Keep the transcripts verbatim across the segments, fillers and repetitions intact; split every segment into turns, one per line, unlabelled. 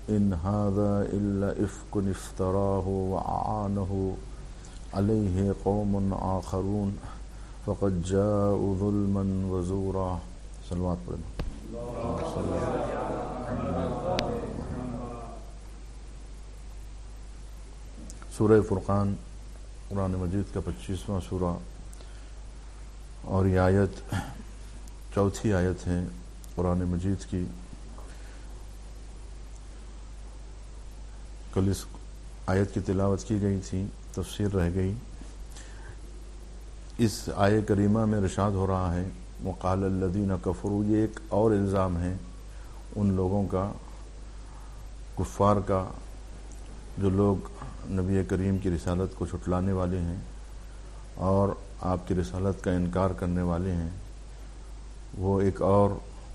إن هذا إلا إفك افتراه وأعانه عليه قوم آخرون فقد جاءوا ظلما وزورا. صلوات پڑھنا. سورہ فرقان قرآن مجید کا پچیسواں سورہ اور یہ آیت چوتھی آیت ہے قرآن مجید کی. کل اس آیت کی تلاوت کی گئی تھی، تفسیر رہ گئی. اس آیت کریمہ میں ارشاد ہو رہا ہے وقال الذین کفروا، یہ ایک اور الزام ہے ان لوگوں کا، کفار کا، جو لوگ نبی کریم کی رسالت کو جھٹلانے والے ہیں اور آپ کی رسالت کا انکار کرنے والے ہیں. وہ ایک اور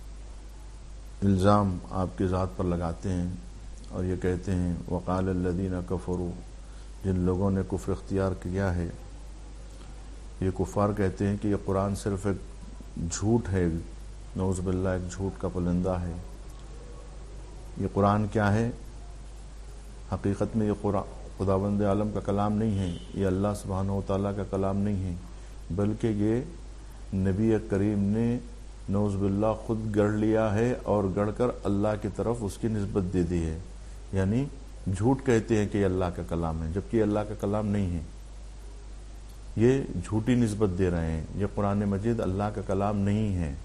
الزام آپ کی ذات پر لگاتے ہیں اور یہ کہتے ہیں وقال الذین کفروا، جن لوگوں نے کفر اختیار کیا ہے، یہ کفار کہتے ہیں کہ یہ قرآن صرف ایک جھوٹ ہے، نعوذ باللہ ایک جھوٹ کا پلندہ ہے. یہ قرآن کیا ہے؟ حقیقت میں یہ قرآن خداوند عالم کا کلام نہیں ہے، یہ اللہ سبحانہ و تعالیٰ کا کلام نہیں ہے، بلکہ یہ نبی کریم نے نعوذ باللہ خود گڑھ لیا ہے اور گڑھ کر اللہ کی طرف اس کی نسبت دے دی ہے. یعنی جھوٹ کہتے ہیں کہ یہ اللہ کا کلام ہے، جبکہ یہ اللہ کا کلام نہیں ہے. یہ جھوٹی نسبت دے رہے ہیں. یہ قرآن مجید اللہ کا کلام نہیں ہے،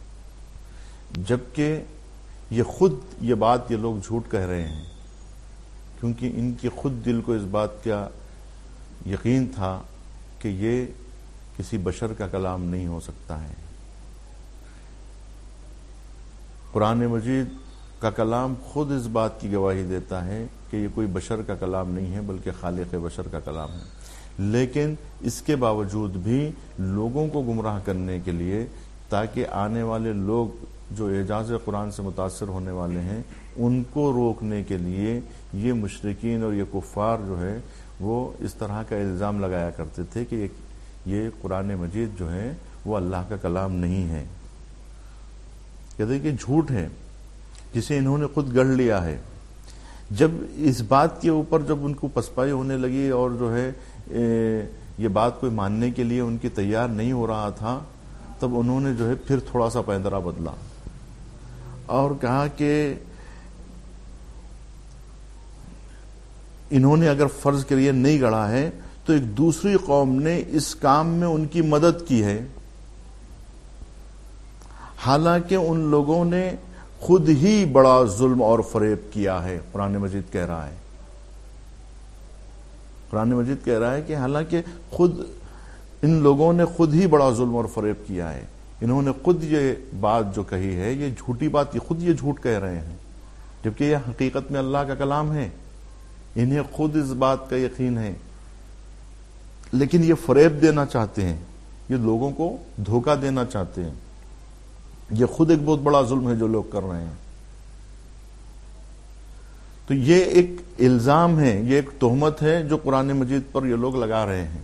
جبکہ یہ خود یہ بات یہ لوگ جھوٹ کہہ رہے ہیں، کیونکہ ان کی خود دل کو اس بات کا یقین تھا کہ یہ کسی بشر کا کلام نہیں ہو سکتا ہے. قرآن مجید کا کلام خود اس بات کی گواہی دیتا ہے کہ یہ کوئی بشر کا کلام نہیں ہے بلکہ خالق بشر کا کلام ہے. لیکن اس کے باوجود بھی لوگوں کو گمراہ کرنے کے لیے، تاکہ آنے والے لوگ جو اعجاز قرآن سے متاثر ہونے والے ہیں ان کو روکنے کے لیے، یہ مشرکین اور یہ کفار جو ہے وہ اس طرح کا الزام لگایا کرتے تھے کہ یہ قرآن مجید جو ہے وہ اللہ کا کلام نہیں ہے. کہتے ہیں کہ جھوٹ ہے جسے انہوں نے خود گڑھ لیا ہے. جب اس بات کے اوپر جب ان کو پسپائی ہونے لگی اور جو ہے یہ بات کوئی ماننے کے لیے ان کی تیار نہیں ہو رہا تھا، تب انہوں نے جو ہے پھر تھوڑا سا پیندرا بدلا اور کہا کہ انہوں نے اگر فرض کے لیے نہیں گڑھا ہے تو ایک دوسری قوم نے اس کام میں ان کی مدد کی ہے، حالانکہ ان لوگوں نے خود ہی بڑا ظلم اور فریب کیا ہے. قرآن مجید کہہ رہا ہے قرآن مجید کہہ رہا ہے کہ حالانکہ خود ان لوگوں نے خود ہی بڑا ظلم اور فریب کیا ہے. انہوں نے خود یہ بات جو کہی ہے یہ جھوٹی بات، یہ خود یہ جھوٹ کہہ رہے ہیں، جبکہ یہ حقیقت میں اللہ کا کلام ہے. انہیں خود اس بات کا یقین ہے، لیکن یہ فریب دینا چاہتے ہیں، یہ لوگوں کو دھوکہ دینا چاہتے ہیں. یہ خود ایک بہت بڑا ظلم ہے جو لوگ کر رہے ہیں. تو یہ ایک الزام ہے، یہ ایک تہمت ہے جو قرآن مجید پر یہ لوگ لگا رہے ہیں،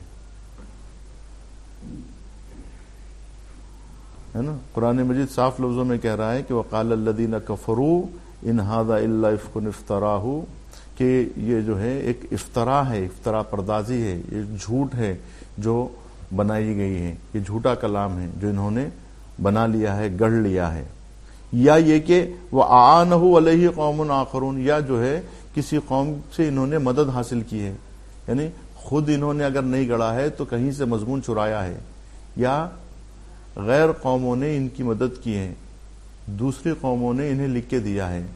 ہے نا. قرآن مجید صاف لفظوں میں کہہ رہا ہے کہ وقال الذین کفروا ان ھذا الا افک افتراہ، کہ یہ جو ہے ایک افطرا ہے، افطرا پردازی ہے، یہ جھوٹ ہے جو بنائی گئی ہے، یہ جھوٹا کلام ہے جو انہوں نے بنا لیا ہے، گڑھ لیا ہے. یا یہ کہ وَأَعَانَهُ عَلَيْهِ قَوْمٌ آخَرُونَ، یا جو ہے کسی قوم سے انہوں نے مدد حاصل کی ہے، یعنی خود انہوں نے اگر نہیں گڑھا ہے تو کہیں سے مضمون چرایا ہے، یا غیر قوموں نے ان کی مدد کی ہے، دوسری قوموں نے انہیں لکھ کے دیا ہے.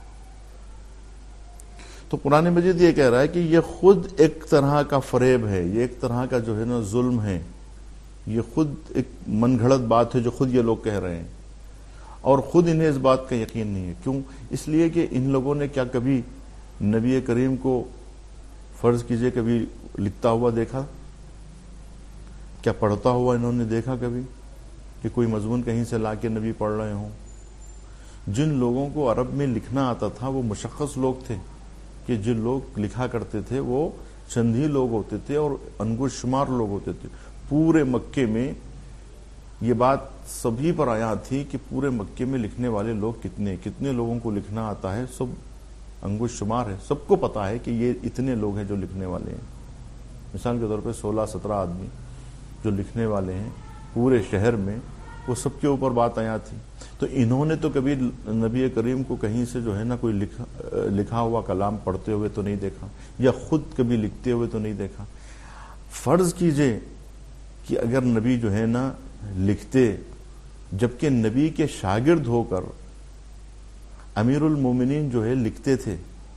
تو قرآن مجید یہ کہہ رہا ہے کہ یہ خود ایک طرح کا فریب ہے، یہ ایک طرح کا جو ہے نا ظلم ہے، یہ خود ایک من گھڑت بات ہے جو خود یہ لوگ کہہ رہے ہیں، اور خود انہیں اس بات کا یقین نہیں ہے. کیوں؟ اس لیے کہ ان لوگوں نے کیا کبھی نبی کریم کو فرض کیجئے کبھی لکھتا ہوا دیکھا؟ کیا پڑھتا ہوا انہوں نے دیکھا کبھی کہ کوئی مضمون کہیں سے لا کے نبی پڑھ رہے ہوں؟ جن لوگوں کو عرب میں لکھنا آتا تھا وہ مشخص لوگ تھے، کہ جن لوگ لکھا کرتے تھے وہ چند ہی لوگ ہوتے تھے اور انگوش شمار لوگ ہوتے تھے. پورے مکے میں یہ بات سبھی پر آیا تھی کہ پورے مکے میں لکھنے والے لوگ کتنے کتنے لوگوں کو لکھنا آتا ہے، سب انگوش شمار ہے، سب کو پتا ہے کہ یہ اتنے لوگ ہیں جو لکھنے والے ہیں. مثال کے طور پہ سولہ سترہ آدمی جو لکھنے والے ہیں پورے شہر میں، وہ سب کے اوپر بات آیا تھی. تو انہوں نے تو کبھی نبی کریم کو کہیں سے جو ہے نا کوئی لکھا, لکھا ہوا کلام پڑھتے ہوئے تو نہیں دیکھا، یا خود کبھی لکھتے ہوئے تو نہیں دیکھا. فرض کیجئے کہ اگر نبی جو ہے نا لکھتے، جبکہ نبی کے شاگرد ہو کر امیر المومنین جو ہے لکھتے تھے،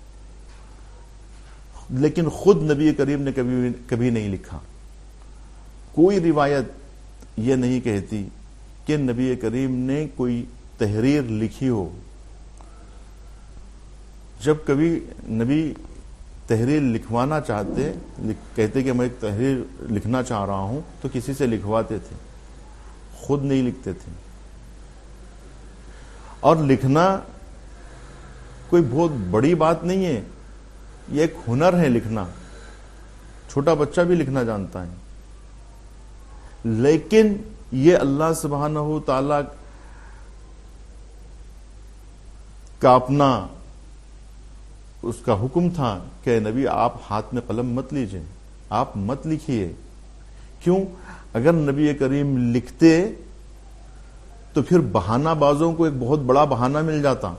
لیکن خود نبی کریم نے کبھی کبھی نہیں لکھا. کوئی روایت یہ نہیں کہتی کہ نبی کریم نے کوئی تحریر لکھی ہو. جب کبھی نبی تحریر لکھوانا چاہتے، کہتے کہ میں ایک تحریر لکھنا چاہ رہا ہوں، تو کسی سے لکھواتے تھے، خود نہیں لکھتے تھے. اور لکھنا کوئی بہت بڑی بات نہیں ہے، یہ ایک ہنر ہے لکھنا. چھوٹا بچہ بھی لکھنا جانتا ہے. لیکن یہ اللہ سبحانہ و تعالی کا اپنا اس کا حکم تھا کہ نبی آپ ہاتھ میں قلم مت لیجئے، آپ مت لکھیے. کیوں؟ اگر نبی کریم لکھتے تو پھر بہانہ بازوں کو ایک بہت بڑا بہانہ مل جاتا.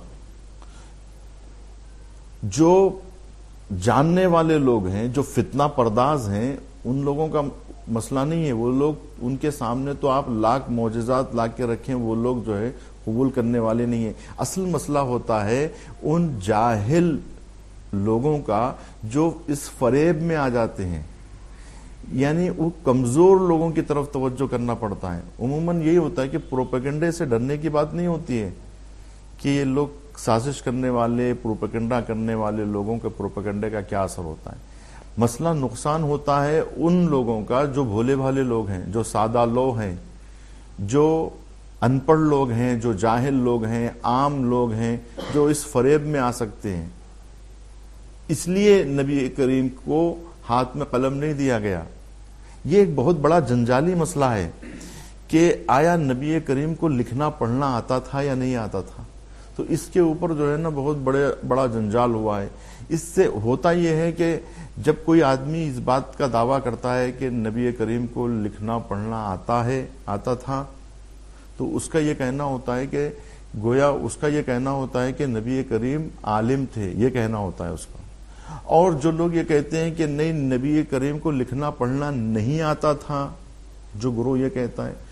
جو جاننے والے لوگ ہیں، جو فتنہ پرداز ہیں، ان لوگوں کا مسئلہ نہیں ہے. وہ لوگ، ان کے سامنے تو آپ لاکھ معجزات لا کے رکھیں، وہ لوگ جو ہے قبول کرنے والے نہیں ہیں. اصل مسئلہ ہوتا ہے ان جاہل لوگوں کا جو اس فریب میں آ جاتے ہیں. یعنی وہ کمزور لوگوں کی طرف توجہ کرنا پڑتا ہے. عموماً یہی ہوتا ہے کہ پروپیگنڈے سے ڈرنے کی بات نہیں ہوتی ہے کہ یہ لوگ سازش کرنے والے، پروپیگنڈا کرنے والے لوگوں کے پروپیگنڈے کا کیا اثر ہوتا ہے. مسئلہ نقصان ہوتا ہے ان لوگوں کا جو بھولے بھالے لوگ ہیں، جو سادہ لوگ ہیں، جو ان پڑھ لوگ ہیں، جو جاہل لوگ ہیں، عام لوگ ہیں، جو اس فریب میں آ سکتے ہیں. اس لیے نبی کریم کو ہاتھ میں قلم نہیں دیا گیا. یہ ایک بہت بڑا جنجالی مسئلہ ہے کہ آیا نبی کریم کو لکھنا پڑھنا آتا تھا یا نہیں آتا تھا. تو اس کے اوپر جو ہے نا بہت بڑے بڑا جنجال ہوا ہے. اس سے ہوتا یہ ہے کہ جب کوئی آدمی اس بات کا دعویٰ کرتا ہے کہ نبی کریم کو لکھنا پڑھنا آتا ہے، آتا تھا، تو اس کا یہ کہنا ہوتا ہے کہ گویا اس کا یہ کہنا ہوتا ہے کہ نبی کریم عالم تھے، یہ کہنا ہوتا ہے اس کا. اور جو لوگ یہ کہتے ہیں کہ نہیں، نبی کریم کو لکھنا پڑھنا نہیں آتا تھا، جو گروہ یہ کہتا ہے،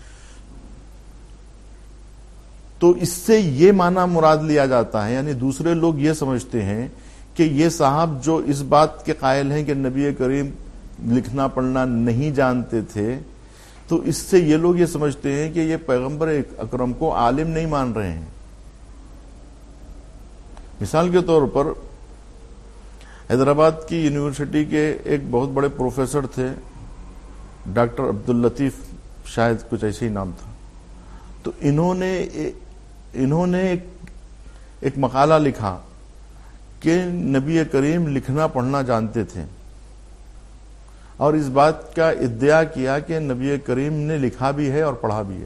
تو اس سے یہ معنی مراد لیا جاتا ہے. یعنی دوسرے لوگ یہ سمجھتے ہیں کہ یہ صاحب جو اس بات کے قائل ہیں کہ نبی کریم لکھنا پڑھنا نہیں جانتے تھے، تو اس سے یہ لوگ یہ سمجھتے ہیں کہ یہ پیغمبر اکرم کو عالم نہیں مان رہے ہیں. مثال کے طور پر حیدرآباد کی یونیورسٹی کے ایک بہت بڑے پروفیسر تھے، ڈاکٹر عبداللطیف، شاید کچھ ایسے ہی نام تھا. تو انہوں نے انہوں نے ایک, ایک مقالہ لکھا کہ نبی کریم لکھنا پڑھنا جانتے تھے، اور اس بات کا ادعا کیا کہ نبی کریم نے لکھا بھی ہے اور پڑھا بھی ہے.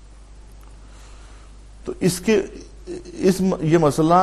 تو اس کے اس یہ مسئلہ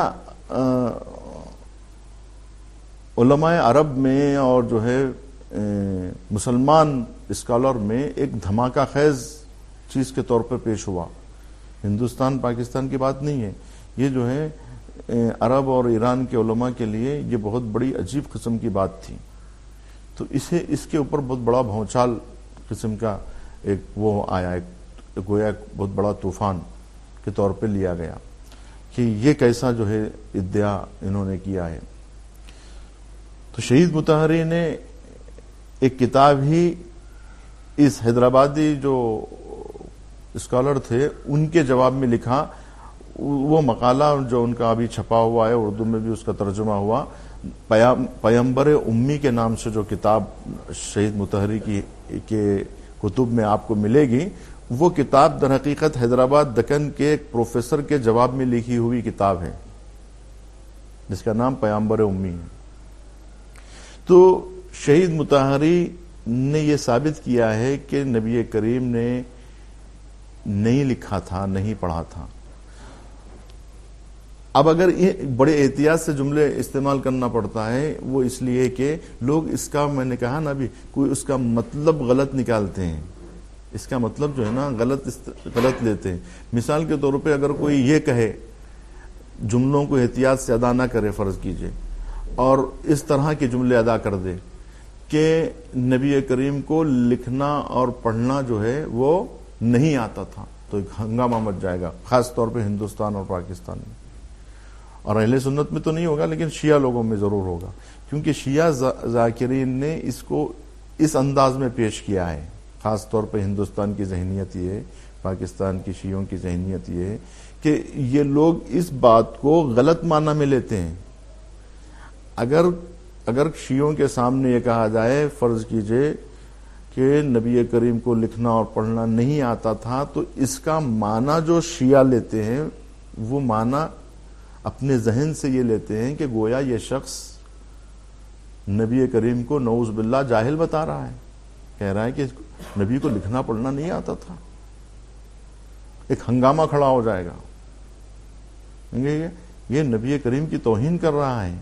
علماء عرب میں اور جو ہے مسلمان اسکالر میں ایک دھماکہ خیز چیز کے طور پر پیش ہوا. ہندوستان پاکستان کی بات نہیں ہے، یہ جو ہے عرب اور ایران کے علماء کے لیے یہ بہت بڑی عجیب قسم کی بات تھی. تو اسے اس کے اوپر بہت بڑا بھونچال قسم کا ایک وہ آیا، ایک گویا ایک بہت بڑا طوفان کے طور پہ لیا گیا کہ یہ کیسا جو ہے ادعا انہوں نے کیا ہے. تو شہید مطہری نے ایک کتاب ہی اس حیدرآبادی جو اسکالر تھے ان کے جواب میں لکھا. وہ مقالہ جو ان کا ابھی چھپا ہوا ہے، اردو میں بھی اس کا ترجمہ ہوا، پیمبر امی کے نام سے جو کتاب شہید مطہری کی کے کتب میں آپ کو ملے گی، وہ کتاب در حقیقت حیدرآباد دکن کے ایک پروفیسر کے جواب میں لکھی ہوئی کتاب ہے جس کا نام پیمبر امی ہے. تو شہید مطہری نے یہ ثابت کیا ہے کہ نبی کریم نے نہیں لکھا تھا، نہیں پڑھا تھا. اب اگر یہ بڑے احتیاط سے جملے استعمال کرنا پڑتا ہے وہ اس لیے کہ لوگ اس کا، میں نے کہا نا ابھی، کوئی اس کا مطلب غلط نکالتے ہیں، اس کا مطلب جو ہے نا غلط غلط لیتے ہیں. مثال کے طور پہ اگر کوئی یہ کہے، جملوں کو احتیاط سے ادا نہ کرے فرض کیجئے، اور اس طرح کے جملے ادا کر دے کہ نبی کریم کو لکھنا اور پڑھنا جو ہے وہ نہیں آتا تھا، تو ایک ہنگامہ مچ جائے گا، خاص طور پہ ہندوستان اور پاکستان میں. اور اہل سنت میں تو نہیں ہوگا لیکن شیعہ لوگوں میں ضرور ہوگا، کیونکہ شیعہ ذاکرین نے اس کو اس انداز میں پیش کیا ہے. خاص طور پہ ہندوستان کی ذہنیت یہ ہے، پاکستان کی شیعوں کی ذہنیت یہ ہے کہ یہ لوگ اس بات کو غلط معنی میں لیتے ہیں. اگر اگر شیعوں کے سامنے یہ کہا جائے، فرض کیجئے کہ نبی کریم کو لکھنا اور پڑھنا نہیں آتا تھا، تو اس کا معنی جو شیعہ لیتے ہیں وہ معنی اپنے ذہن سے یہ لیتے ہیں کہ گویا یہ شخص نبی کریم کو نعوذ باللہ جاہل بتا رہا ہے، کہہ رہا ہے کہ نبی کو لکھنا پڑھنا نہیں آتا تھا. ایک ہنگامہ کھڑا ہو جائے گا، یہ نبی کریم کی توہین کر رہا ہے.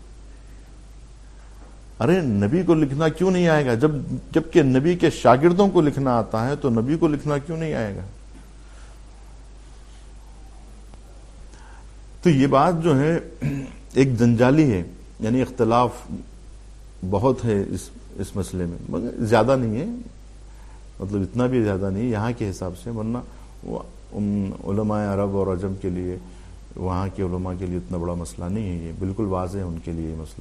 ارے نبی کو لکھنا کیوں نہیں آئے گا؟ جب جبکہ نبی کے شاگردوں کو لکھنا آتا ہے تو نبی کو لکھنا کیوں نہیں آئے گا؟ تو یہ بات جو ہے ایک جنجالی ہے، یعنی اختلاف بہت ہے اس اس مسئلے میں، مگر زیادہ نہیں ہے، مطلب اتنا بھی زیادہ نہیں یہاں کے حساب سے، ورنہ علماء عرب اور عجم کے لیے، وہاں کے علماء کے لیے اتنا بڑا مسئلہ نہیں ہے، یہ بالکل واضح ہے ان کے لیے یہ مسئلہ.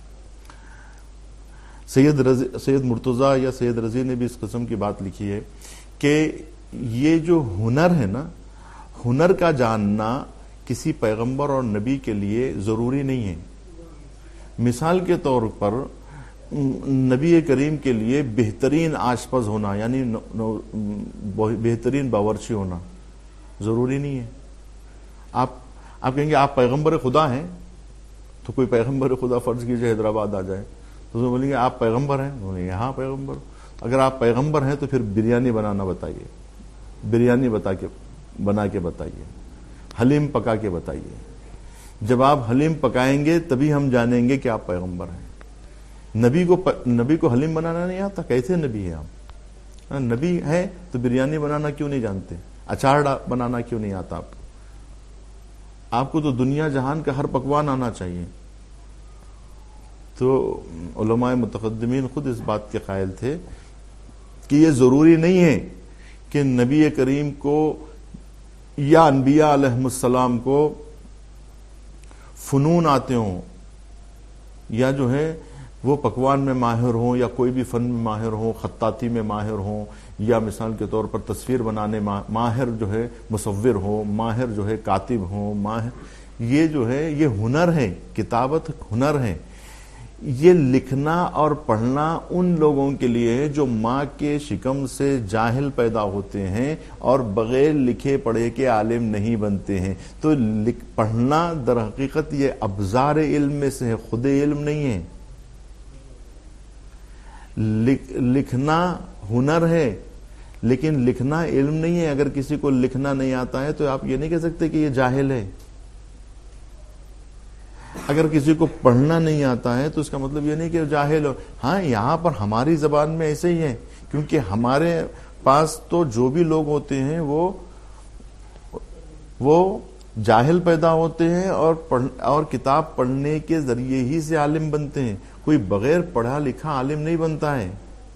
سید رضی سید مرتضیٰ یا سید رضی نے بھی اس قسم کی بات لکھی ہے کہ یہ جو ہنر ہے نا، ہنر کا جاننا کسی پیغمبر اور نبی کے لیے ضروری نہیں ہے. مثال کے طور پر نبی کریم کے لیے بہترین آشپز ہونا، یعنی بہترین باورچی ہونا ضروری نہیں ہے. آپ آپ کہیں گے آپ پیغمبر خدا ہیں، تو کوئی پیغمبر خدا فرض کیجئے حیدرآباد آ جائے تو وہ بولیں گے آپ پیغمبر ہیں، بولیں گے ہاں پیغمبر. اگر آپ پیغمبر ہیں تو پھر بریانی بنانا بتائیے، بریانی بتا کے بنا کے بتائیے، حلیم پکا کے بتائیے. جب آپ حلیم پکائیں گے تبھی ہم جانیں گے کہ آپ پیغمبر ہیں. نبی کو نبی کو حلیم بنانا نہیں آتا، کیسے نبی ہے آپ؟ نبی ہے تو بریانی بنانا کیوں نہیں جانتے؟ اچار بنانا کیوں نہیں آتا آپ کو؟ آپ کو تو دنیا جہان کا ہر پکوان آنا چاہیے. تو علماء متقدمین خود اس بات کے قائل تھے کہ یہ ضروری نہیں ہے کہ نبی کریم کو یا انبیاء علیہ السلام کو فنون آتے ہوں، یا جو ہے وہ پکوان میں ماہر ہوں، یا کوئی بھی فن میں ماہر ہوں، خطاطی میں ماہر ہوں، یا مثال کے طور پر تصویر بنانے ماہر جو ہے مصور ہو، ماہر جو ہے کاتب ہو، ماہر. یہ جو ہے یہ ہنر ہے، کتابت ہنر ہے. یہ لکھنا اور پڑھنا ان لوگوں کے لیے ہے جو ماں کے شکم سے جاہل پیدا ہوتے ہیں اور بغیر لکھے پڑھے کے عالم نہیں بنتے ہیں. تو پڑھنا در حقیقت یہ ابزار علم میں سے ہے، خود علم نہیں ہے. لکھنا ہنر ہے لیکن لکھنا علم نہیں ہے. اگر کسی کو لکھنا نہیں آتا ہے تو آپ یہ نہیں کہہ سکتے کہ یہ جاہل ہے. اگر کسی کو پڑھنا نہیں آتا ہے تو اس کا مطلب یہ نہیں کہ جاہل ہو. ہاں یہاں پر ہماری زبان میں ایسے ہی ہے، کیونکہ ہمارے پاس تو جو بھی لوگ ہوتے ہیں وہ وہ جاہل پیدا ہوتے ہیں اور پڑھ اور کتاب پڑھنے کے ذریعے ہی سے عالم بنتے ہیں. کوئی بغیر پڑھا لکھا عالم نہیں بنتا ہے.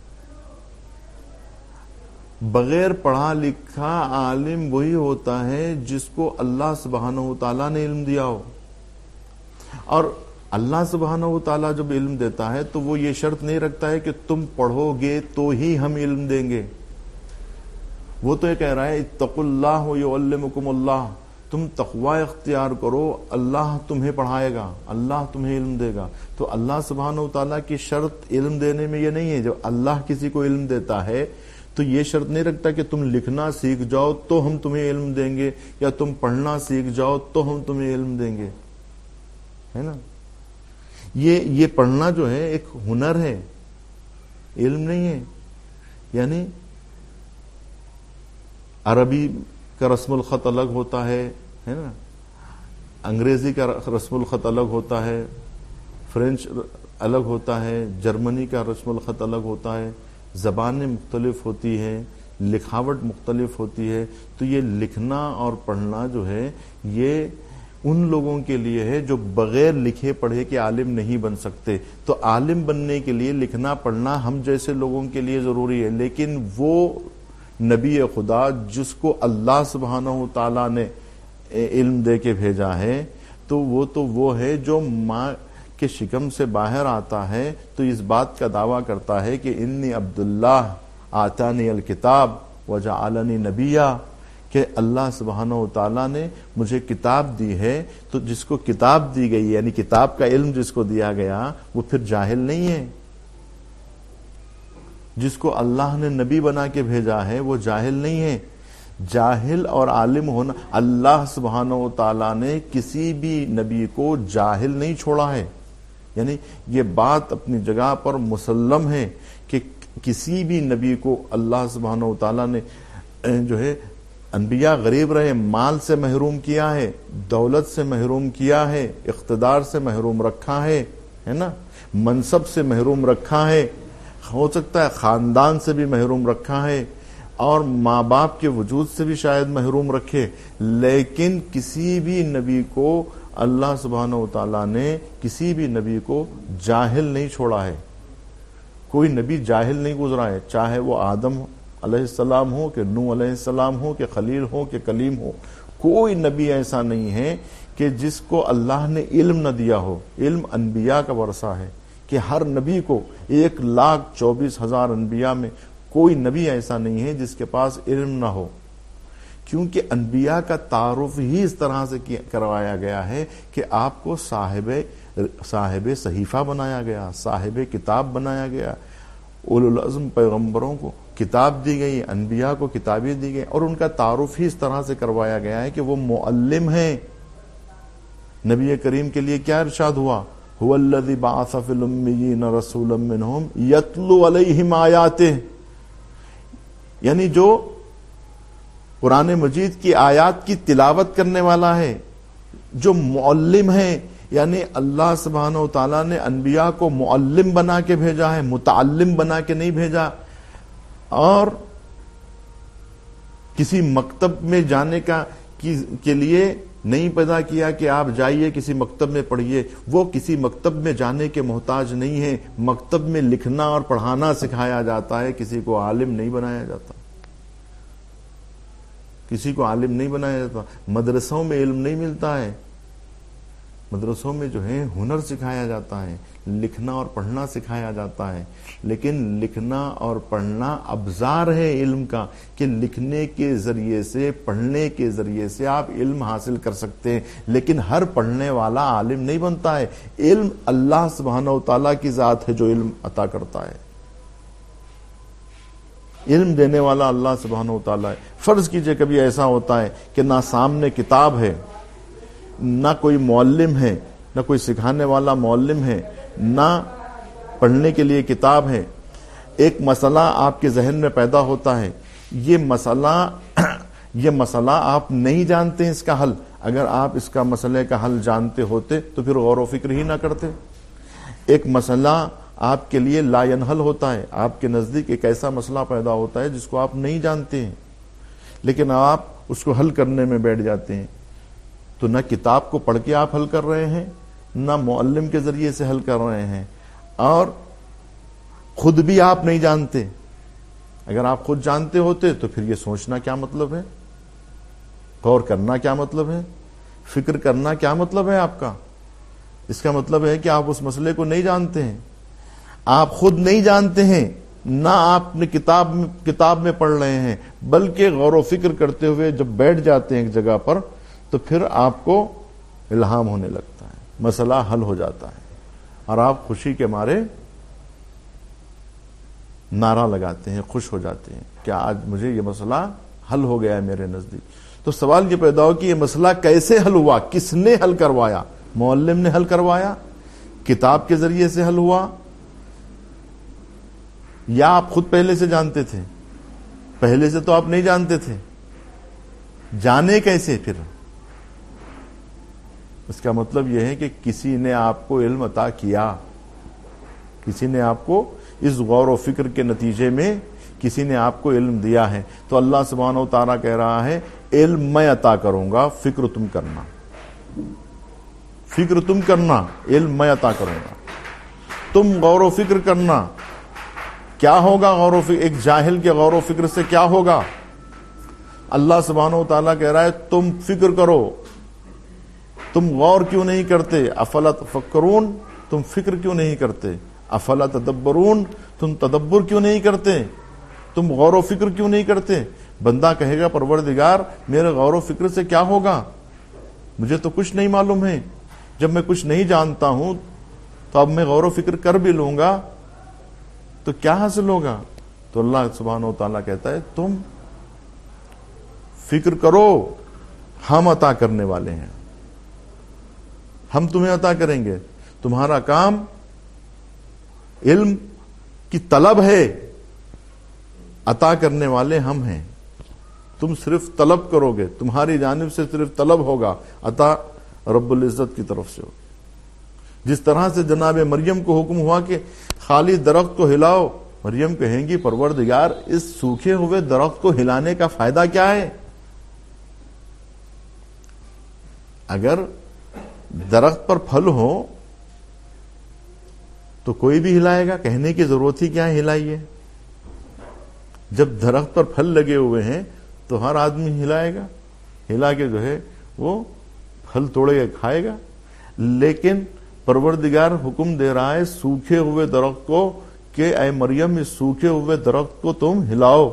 بغیر پڑھا لکھا عالم وہی ہوتا ہے جس کو اللہ سبحانہ و تعالیٰ نے علم دیا ہو. اور اللہ سبحانہ و تعالیٰ جب علم دیتا ہے تو وہ یہ شرط نہیں رکھتا ہے کہ تم پڑھو گے تو ہی ہم علم دیں گے. وہ تو یہ کہہ رہا ہے اتقوا اللہ یعلمکم اللہ، تم تقوی اختیار کرو، اللہ تمہیں پڑھائے گا، اللہ تمہیں علم دے گا. تو اللہ سبحانہ و تعالیٰ کی شرط علم دینے میں یہ نہیں ہے. جب اللہ کسی کو علم دیتا ہے تو یہ شرط نہیں رکھتا کہ تم لکھنا سیکھ جاؤ تو ہم تمہیں علم دیں گے، یا تم پڑھنا سیکھ جاؤ تو ہم تمہیں علم دیں گے، ہے نا. یہ یہ پڑھنا جو ہے ایک ہنر ہے، علم نہیں ہے. یعنی عربی کا رسم الخط الگ ہوتا ہے ہے نا. انگریزی کا رسم الخط الگ ہوتا ہے، فرینچ الگ ہوتا ہے، جرمنی کا رسم الخط الگ ہوتا ہے، زبانیں مختلف ہوتی ہیں، لکھاوٹ مختلف ہوتی ہے. تو یہ لکھنا اور پڑھنا جو ہے یہ ان لوگوں کے لیے ہے جو بغیر لکھے پڑھے کے عالم نہیں بن سکتے. تو عالم بننے کے لیے لکھنا پڑھنا ہم جیسے لوگوں کے لیے ضروری ہے، لیکن وہ نبی خدا جس کو اللہ سبحانہ و تعالیٰ نے علم دے کے بھیجا ہے، تو وہ تو وہ ہے جو ماں کے شکم سے باہر آتا ہے تو اس بات کا دعویٰ کرتا ہے کہ انی عبداللہ آتانی الکتاب وجعلنی نبیہ، کہ اللہ سبحانہ و تعالیٰ نے مجھے کتاب دی ہے. تو جس کو کتاب دی گئی یعنی کتاب کا علم جس کو دیا گیا وہ پھر جاہل نہیں ہے. جس کو اللہ نے نبی بنا کے بھیجا ہے وہ جاہل نہیں ہے. جاہل اور عالم ہونا، اللہ سبحانہ و تعالیٰ نے کسی بھی نبی کو جاہل نہیں چھوڑا ہے. یعنی یہ بات اپنی جگہ پر مسلم ہے کہ کسی بھی نبی کو اللہ سبحانہ و تعالیٰ نے جو ہے انبیاء غریب رہے، مال سے محروم کیا ہے، دولت سے محروم کیا ہے، اقتدار سے محروم رکھا ہے ہے نا، منصب سے محروم رکھا ہے، ہو سکتا ہے خاندان سے بھی محروم رکھا ہے، اور ماں باپ کے وجود سے بھی شاید محروم رکھے. لیکن کسی بھی نبی کو اللہ سبحانہ و تعالیٰ نے کسی بھی نبی کو جاہل نہیں چھوڑا ہے. کوئی نبی جاہل نہیں گزرا ہے، چاہے وہ آدم علیہ السلام ہو کہ نوح علیہ السلام ہو کہ خلیل ہو کہ کلیم ہو. کوئی نبی ایسا نہیں ہے کہ جس کو اللہ نے علم نہ دیا ہو. علم انبیاء کا ورثہ ہے کہ ہر نبی کو ایک لاکھ چوبیس ہزار انبیاء میں کوئی نبی ایسا نہیں ہے جس کے پاس علم نہ ہو، کیونکہ انبیاء کا تعارف ہی اس طرح سے کروایا گیا ہے کہ آپ کو صاحب صاحب صحیفہ بنایا گیا، صاحب کتاب بنایا گیا. اولو العزم پیغمبروں کو کتاب دی گئی، انبیاء کو کتابیں دی گئی، اور ان کا تعارف ہی اس طرح سے کروایا گیا ہے کہ وہ معلم ہیں. نبی کریم کے لیے کیا ارشاد ہوا؟ هو الذی بعث فی الامیین رسولا منہم یتلو علیہم آیاتہ، یعنی جو قرآن مجید کی آیات کی تلاوت کرنے والا ہے، جو معلم ہے. یعنی اللہ سبحانہ و تعالیٰ نے انبیاء کو معلم بنا کے بھیجا ہے، متعلم بنا کے نہیں بھیجا. اور کسی مکتب میں جانے کا کے لیے نہیں پیدا کیا کہ آپ جائیے کسی مکتب میں پڑھیے. وہ کسی مکتب میں جانے کے محتاج نہیں ہے. مکتب میں لکھنا اور پڑھانا سکھایا جاتا ہے، کسی کو عالم نہیں بنایا جاتا. کسی کو عالم نہیں بنایا جاتا. مدرسوں میں علم نہیں ملتا ہے، مدرسوں میں جو ہے ہنر سکھایا جاتا ہے، لکھنا اور پڑھنا سکھایا جاتا ہے. لیکن لکھنا اور پڑھنا ابزار ہے علم کا، کہ لکھنے کے ذریعے سے، پڑھنے کے ذریعے سے آپ علم حاصل کر سکتے ہیں. لیکن ہر پڑھنے والا عالم نہیں بنتا ہے. علم اللہ سبحانہ و تعالیٰ کی ذات ہے جو علم عطا کرتا ہے. علم دینے والا اللہ سبحانہ و تعالیٰ ہے. فرض کیجئے کبھی ایسا ہوتا ہے کہ نہ سامنے کتاب ہے، نہ کوئی معلم ہے، نہ کوئی سکھانے والا معلم ہے، نہ پڑھنے کے لیے کتاب ہے. ایک مسئلہ آپ کے ذہن میں پیدا ہوتا ہے، یہ مسئلہ یہ مسئلہ آپ نہیں جانتے ہیں اس کا حل. اگر آپ اس کا مسئلے کا حل جانتے ہوتے تو پھر غور و فکر ہی نہ کرتے. ایک مسئلہ آپ کے لیے لا ینحل ہوتا ہے، آپ کے نزدیک ایک ایسا مسئلہ پیدا ہوتا ہے جس کو آپ نہیں جانتے ہیں، لیکن آپ اس کو حل کرنے میں بیٹھ جاتے ہیں. تو نہ کتاب کو پڑھ کے آپ حل کر رہے ہیں، نہ معلم کے ذریعے سے حل کر رہے ہیں، اور خود بھی آپ نہیں جانتے. اگر آپ خود جانتے ہوتے تو پھر یہ سوچنا کیا مطلب ہے، غور کرنا کیا مطلب ہے، فکر کرنا کیا مطلب ہے آپ کا. اس کا مطلب ہے کہ آپ اس مسئلے کو نہیں جانتے ہیں. آپ خود نہیں جانتے ہیں، نہ آپ نے کتاب کتاب میں پڑھ رہے ہیں، بلکہ غور و فکر کرتے ہوئے جب بیٹھ جاتے ہیں ایک جگہ پر تو پھر آپ کو الہام ہونے لگتا ہے، مسئلہ حل ہو جاتا ہے، اور آپ خوشی کے مارے نعرہ لگاتے ہیں، خوش ہو جاتے ہیں کہ آج مجھے یہ مسئلہ حل ہو گیا ہے میرے نزدیک. تو سوال یہ پیدا ہو کہ یہ مسئلہ کیسے حل ہوا، کس نے حل کروایا؟ معلم نے حل کروایا، کتاب کے ذریعے سے حل ہوا، یا آپ خود پہلے سے جانتے تھے؟ پہلے سے تو آپ نہیں جانتے تھے، جانے کیسے پھر؟ اس کا مطلب یہ ہے کہ کسی نے آپ کو علم عطا کیا، کسی نے آپ کو اس غور و فکر کے نتیجے میں کسی نے آپ کو علم دیا ہے. تو اللہ سبحانہ و تعالیٰ کہہ رہا ہے علم میں عطا کروں گا، فکر تم کرنا، فکر تم کرنا، علم میں عطا کروں گا، تم غور و فکر کرنا. کیا ہوگا غور و فکر؟ ایک جاہل کے غور و فکر سے کیا ہوگا؟ اللہ سبحانہ و تعالیٰ کہہ رہا ہے تم فکر کرو. تم غور کیوں نہیں کرتے؟ افلا تفکرون، تم فکر کیوں نہیں کرتے؟ افلا تدبرون، تم تدبر کیوں نہیں کرتے؟ تم غور و فکر کیوں نہیں کرتے؟ بندہ کہے گا پروردگار میرے غور و فکر سے کیا ہوگا؟ مجھے تو کچھ نہیں معلوم ہے. جب میں کچھ نہیں جانتا ہوں تو اب میں غور و فکر کر بھی لوں گا تو کیا حاصل ہوگا؟ تو اللہ سبحانہ و تعالیٰ کہتا ہے تم فکر کرو، ہم عطا کرنے والے ہیں، ہم تمہیں عطا کریں گے. تمہارا کام علم کی طلب ہے، عطا کرنے والے ہم ہیں. تم صرف طلب کرو گے، تمہاری جانب سے صرف طلب ہوگا، عطا رب العزت کی طرف سے. جس طرح سے جناب مریم کو حکم ہوا کہ خالی درخت کو ہلاؤ، مریم کہیں گی پروردگار اس سوکھے ہوئے درخت کو ہلانے کا فائدہ کیا ہے؟ اگر درخت پر پھل ہو تو کوئی بھی ہلائے گا، کہنے کی ضرورت ہی کیا ہے ہلائیے. جب درخت پر پھل لگے ہوئے ہیں تو ہر آدمی ہلائے گا، ہلا کے جو ہے وہ پھل توڑے گا، کھائے گا. لیکن پروردگار حکم دے رہا ہے سوکھے ہوئے درخت کو کہ اے مریم اس سوکھے ہوئے درخت کو تم ہلاؤ.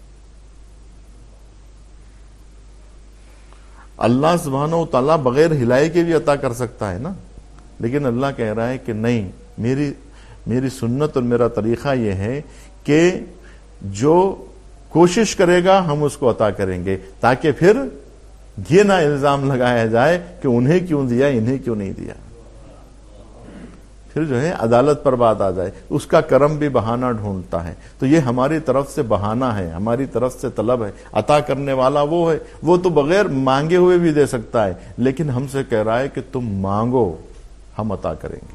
اللہ سبحانہ و تعالیٰ بغیر ہلائے کے بھی عطا کر سکتا ہے نا، لیکن اللہ کہہ رہا ہے کہ نہیں، میری میری سنت اور میرا طریقہ یہ ہے کہ جو کوشش کرے گا ہم اس کو عطا کریں گے، تاکہ پھر یہ نہ الزام لگایا جائے کہ انہیں کیوں دیا انہیں کیوں نہیں دیا. پھر جو ہے عدالت پر بات آ جائے. اس کا کرم بھی بہانہ ڈھونڈتا ہے. تو یہ ہماری طرف سے بہانہ ہے، ہماری طرف سے طلب ہے. عطا کرنے والا وہ ہے، وہ تو بغیر مانگے ہوئے بھی دے سکتا ہے، لیکن ہم سے کہہ رہا ہے کہ تم مانگو، ہم عطا کریں گے.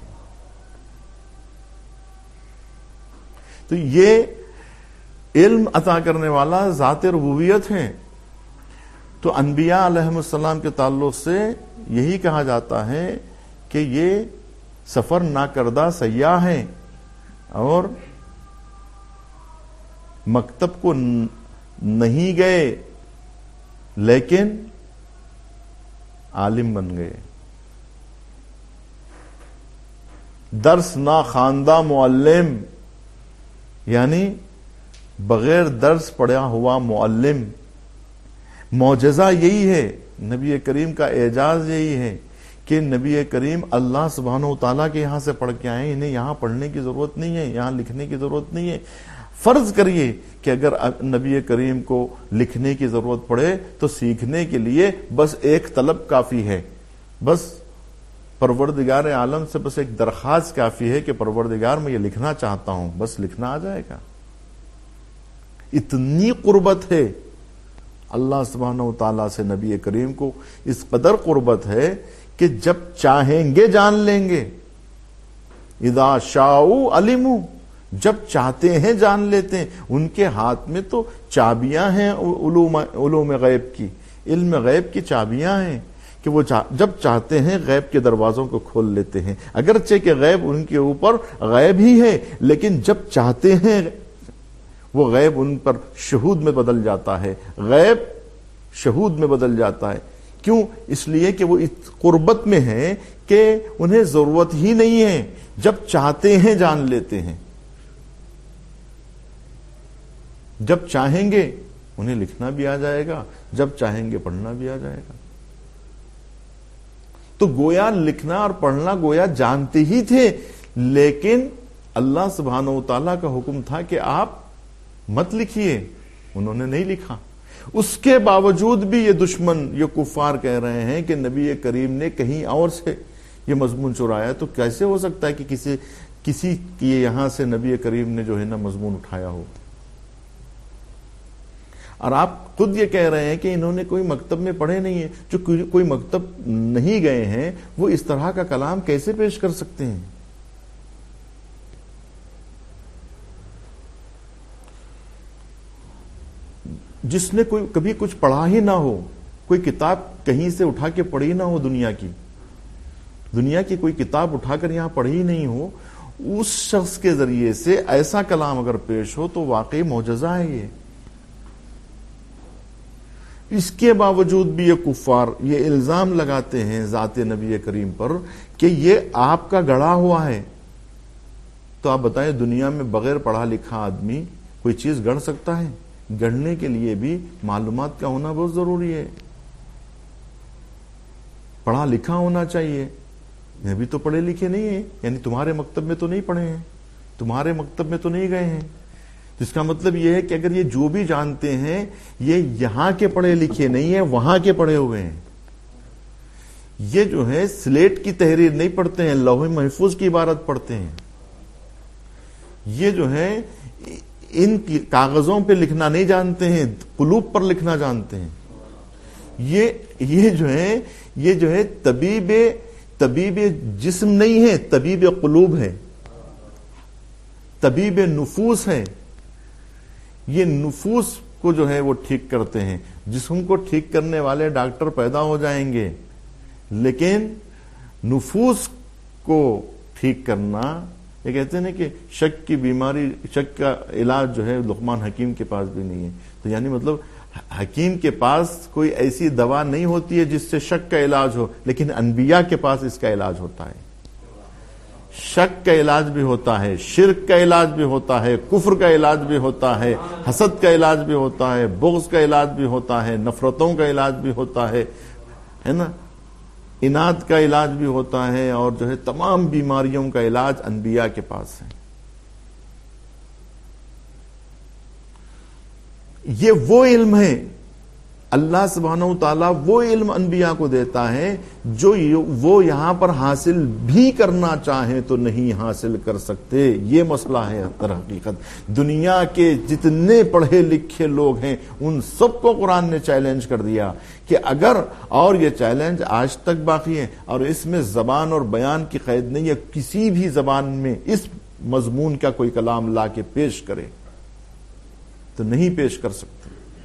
تو یہ علم عطا کرنے والا ذات ربوبیت ہے. تو انبیاء علیہم السلام کے تعلق سے یہی کہا جاتا ہے کہ یہ سفر نہ کردہ سیاح ہیں اور مکتب کو نہیں گئے لیکن عالم بن گئے. درس نہ خواندہ معلم، یعنی بغیر درس پڑھا ہوا معلم. معجزہ یہی ہے، نبی کریم کا اعجاز یہی ہے کہ نبی کریم اللہ سبحانہ و تعالیٰ کے یہاں سے پڑھ کے آئے، انہیں یہاں پڑھنے کی ضرورت نہیں ہے، یہاں لکھنے کی ضرورت نہیں ہے. فرض کریے کہ اگر نبی کریم کو لکھنے کی ضرورت پڑے تو سیکھنے کے لیے بس ایک طلب کافی ہے، بس پروردگار عالم سے بس ایک درخواست کافی ہے کہ پروردگار میں یہ لکھنا چاہتا ہوں، بس لکھنا آ جائے گا. اتنی قربت ہے اللہ سبحانہ و تعالیٰ سے نبی کریم کو، اس قدر قربت ہے کہ جب چاہیں گے جان لیں گے. اذا شاءوا علموا، جب چاہتے ہیں جان لیتے ہیں. ان کے ہاتھ میں تو چابیاں ہیں علوم علوم غیب کی، علم غیب کی چابیاں ہیں کہ وہ جب چاہتے ہیں غیب کے دروازوں کو کھول لیتے ہیں. اگرچہ کہ غیب ان کے اوپر غیب ہی ہے، لیکن جب چاہتے ہیں وہ غیب ان پر شہود میں بدل جاتا ہے، غیب شہود میں بدل جاتا ہے. کیوں؟ اس لیے کہ وہ اس قربت میں ہیں کہ انہیں ضرورت ہی نہیں ہے، جب چاہتے ہیں جان لیتے ہیں. جب چاہیں گے انہیں لکھنا بھی آ جائے گا، جب چاہیں گے پڑھنا بھی آ جائے گا. تو گویا لکھنا اور پڑھنا گویا جانتے ہی تھے، لیکن اللہ سبحانہ و تعالیٰ کا حکم تھا کہ آپ مت لکھیے. انہوں نے نہیں لکھا. اس کے باوجود بھی یہ دشمن، یہ کفار کہہ رہے ہیں کہ نبی کریم نے کہیں اور سے یہ مضمون چرایا. تو کیسے ہو سکتا ہے کہ کسی کسی کی یہاں سے نبی کریم نے جو ہے نا مضمون اٹھایا ہو. اور آپ خود یہ کہہ رہے ہیں کہ انہوں نے کوئی مکتب میں پڑھے نہیں ہے. جو کوئی مکتب نہیں گئے ہیں وہ اس طرح کا کلام کیسے پیش کر سکتے ہیں؟ جس نے کوئی کبھی کچھ پڑھا ہی نہ ہو، کوئی کتاب کہیں سے اٹھا کے پڑھی نہ ہو، دنیا کی دنیا کی کوئی کتاب اٹھا کر یہاں پڑھی نہیں ہو، اس شخص کے ذریعے سے ایسا کلام اگر پیش ہو تو واقعی معجزہ ہے. یہ اس کے باوجود بھی یہ کفار یہ الزام لگاتے ہیں ذات نبی کریم پر کہ یہ آپ کا گڑھا ہوا ہے. تو آپ بتائیں دنیا میں بغیر پڑھا لکھا آدمی کوئی چیز گڑھ سکتا ہے؟ گڑھنے کے لیے بھی معلومات کا ہونا بہت ضروری ہے، پڑھا لکھا ہونا چاہیے. یہ بھی تو پڑھے لکھے نہیں ہیں، یعنی تمہارے مکتب میں تو نہیں پڑھے ہیں، تمہارے مکتب میں تو نہیں گئے ہیں. جس کا مطلب یہ ہے کہ اگر یہ جو بھی جانتے ہیں یہ یہاں کے پڑھے لکھے نہیں ہیں، وہاں کے پڑھے ہوئے ہیں. یہ جو ہے سلیٹ کی تحریر نہیں پڑھتے ہیں، لوح محفوظ کی عبارت پڑھتے ہیں. یہ جو ہے ان کی کاغذوں پہ لکھنا نہیں جانتے ہیں، قلوب پر لکھنا جانتے ہیں. یہ یہ جو ہے یہ جو ہے طبیب طبیب جسم نہیں ہے، طبیب قلوب ہے، طبیب نفوس ہے. یہ نفوس کو جو ہے وہ ٹھیک کرتے ہیں. جسم کو ٹھیک کرنے والے ڈاکٹر پیدا ہو جائیں گے، لیکن نفوس کو ٹھیک کرنا، یہ کہتے ہیں نا کہ شک کی بیماری، شک کا علاج جو ہے لقمان حکیم کے پاس بھی نہیں ہے. تو یعنی مطلب حکیم کے پاس کوئی ایسی دوا نہیں ہوتی ہے جس سے شک کا علاج ہو، لیکن انبیاء کے پاس اس کا علاج ہوتا ہے. شک کا علاج بھی ہوتا ہے، شرک کا علاج بھی ہوتا ہے، کفر کا علاج بھی ہوتا ہے، حسد کا علاج بھی ہوتا ہے، بغض کا علاج بھی ہوتا ہے، نفرتوں کا علاج بھی ہوتا ہے ہے نا، اناد کا علاج بھی ہوتا ہے، اور جو ہے تمام بیماریوں کا علاج انبیاء کے پاس ہے. یہ وہ علم ہے، اللہ سبحانہ و تعالیٰ وہ علم انبیاء کو دیتا ہے جو وہ یہاں پر حاصل بھی کرنا چاہیں تو نہیں حاصل کر سکتے. یہ مسئلہ ہے در حقیقت. دنیا کے جتنے پڑھے لکھے لوگ ہیں ان سب کو قرآن نے چیلنج کر دیا کہ اگر، اور یہ چیلنج آج تک باقی ہے، اور اس میں زبان اور بیان کی قید نہیں ہے، کسی بھی زبان میں اس مضمون کا کوئی کلام لا کے پیش کرے تو نہیں پیش کر سکتے.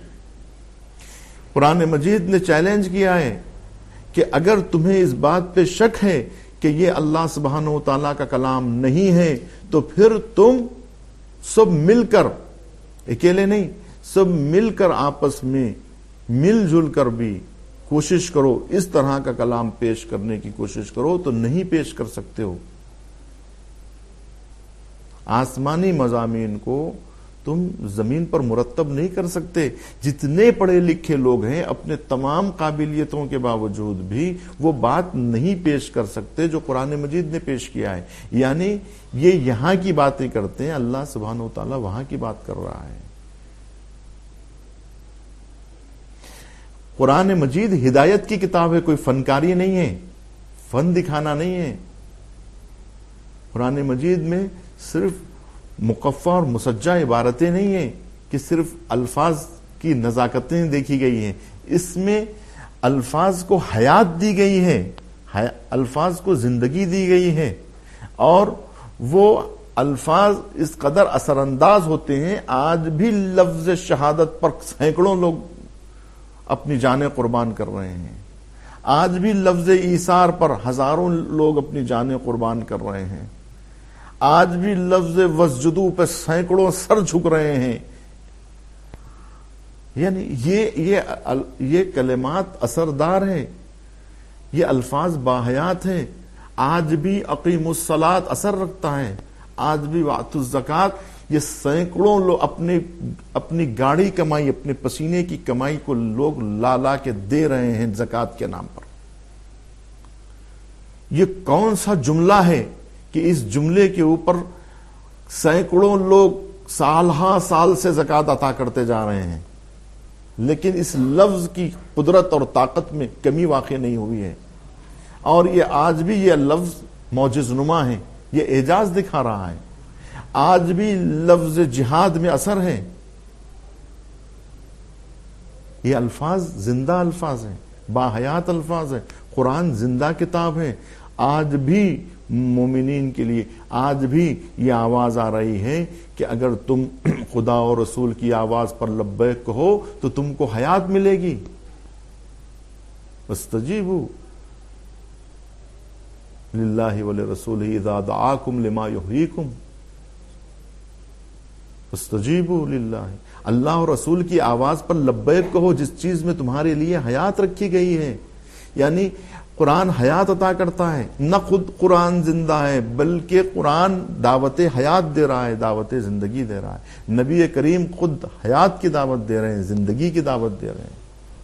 قرآن مجید نے چیلنج کیا ہے کہ اگر تمہیں اس بات پہ شک ہے کہ یہ اللہ سبحانہ و تعالیٰ کا کلام نہیں ہے تو پھر تم سب مل کر، اکیلے نہیں، سب مل کر آپس میں مل جل کر بھی کوشش کرو، اس طرح کا کلام پیش کرنے کی کوشش کرو تو نہیں پیش کر سکتے ہو. آسمانی مضامین کو تم زمین پر مرتب نہیں کر سکتے. جتنے پڑھے لکھے لوگ ہیں اپنے تمام قابلیتوں کے باوجود بھی وہ بات نہیں پیش کر سکتے جو قرآن مجید نے پیش کیا ہے. یعنی یہ یہاں کی باتیں کرتے ہیں، اللہ سبحانہ و تعالیٰ وہاں کی بات کر رہا ہے. قرآن مجید ہدایت کی کتاب ہے، کوئی فنکاری نہیں ہے، فن دکھانا نہیں ہے. قرآن مجید میں صرف مقفع اور مسجع عبارتیں نہیں ہیں کہ صرف الفاظ کی نزاکتیں دیکھی گئی ہیں، اس میں الفاظ کو حیات دی گئی ہے، الفاظ کو زندگی دی گئی ہے، اور وہ الفاظ اس قدر اثر انداز ہوتے ہیں. آج بھی لفظ شہادت پر سینکڑوں لوگ اپنی جانیں قربان کر رہے ہیں. آج بھی لفظ ایثار پر ہزاروں لوگ اپنی جانیں قربان کر رہے ہیں. آج بھی لفظ وسجدو پہ سینکڑوں سر جھک رہے ہیں. یعنی یہ یہ یہ کلمات اثردار ہیں، یہ الفاظ باحیات ہیں. آج بھی اقیم الصلاۃ اثر رکھتا ہے، آج بھی وآتوا الزکات. یہ سینکڑوں لوگ اپنی اپنی گاڑی کمائی، اپنے پسینے کی کمائی کو لوگ لا لا کے دے رہے ہیں زکات کے نام پر. یہ کون سا جملہ ہے کہ اس جملے کے اوپر سینکڑوں لوگ سال ہاں سال سے زکات عطا کرتے جا رہے ہیں، لیکن اس لفظ کی قدرت اور طاقت میں کمی واقع نہیں ہوئی ہے. اور یہ آج بھی یہ لفظ معجز نما ہے، یہ اعجاز دکھا رہا ہے. آج بھی لفظ جہاد میں اثر ہے. یہ الفاظ زندہ الفاظ ہیں، باحیات الفاظ ہیں. قرآن زندہ کتاب ہے. آج بھی مومنین کے لیے آج بھی یہ آواز آ رہی ہے کہ اگر تم خدا اور رسول کی آواز پر لبیک کہو تو تم کو حیات ملے گی. فاستجیبوا للہ ولرسولہ اذا دعاکم لما یحییکم. فاستجیبوا للہ، اللہ اور رسول کی آواز پر لبیک کہو جس چیز میں تمہارے لیے حیات رکھی گئی ہے. یعنی قرآن حیات عطا کرتا ہے، نہ خود قرآن زندہ ہے بلکہ قرآن دعوت حیات دے رہا ہے، دعوت زندگی دے رہا ہے. نبی کریم خود حیات کی دعوت دے رہے ہیں، زندگی کی دعوت دے رہے ہیں.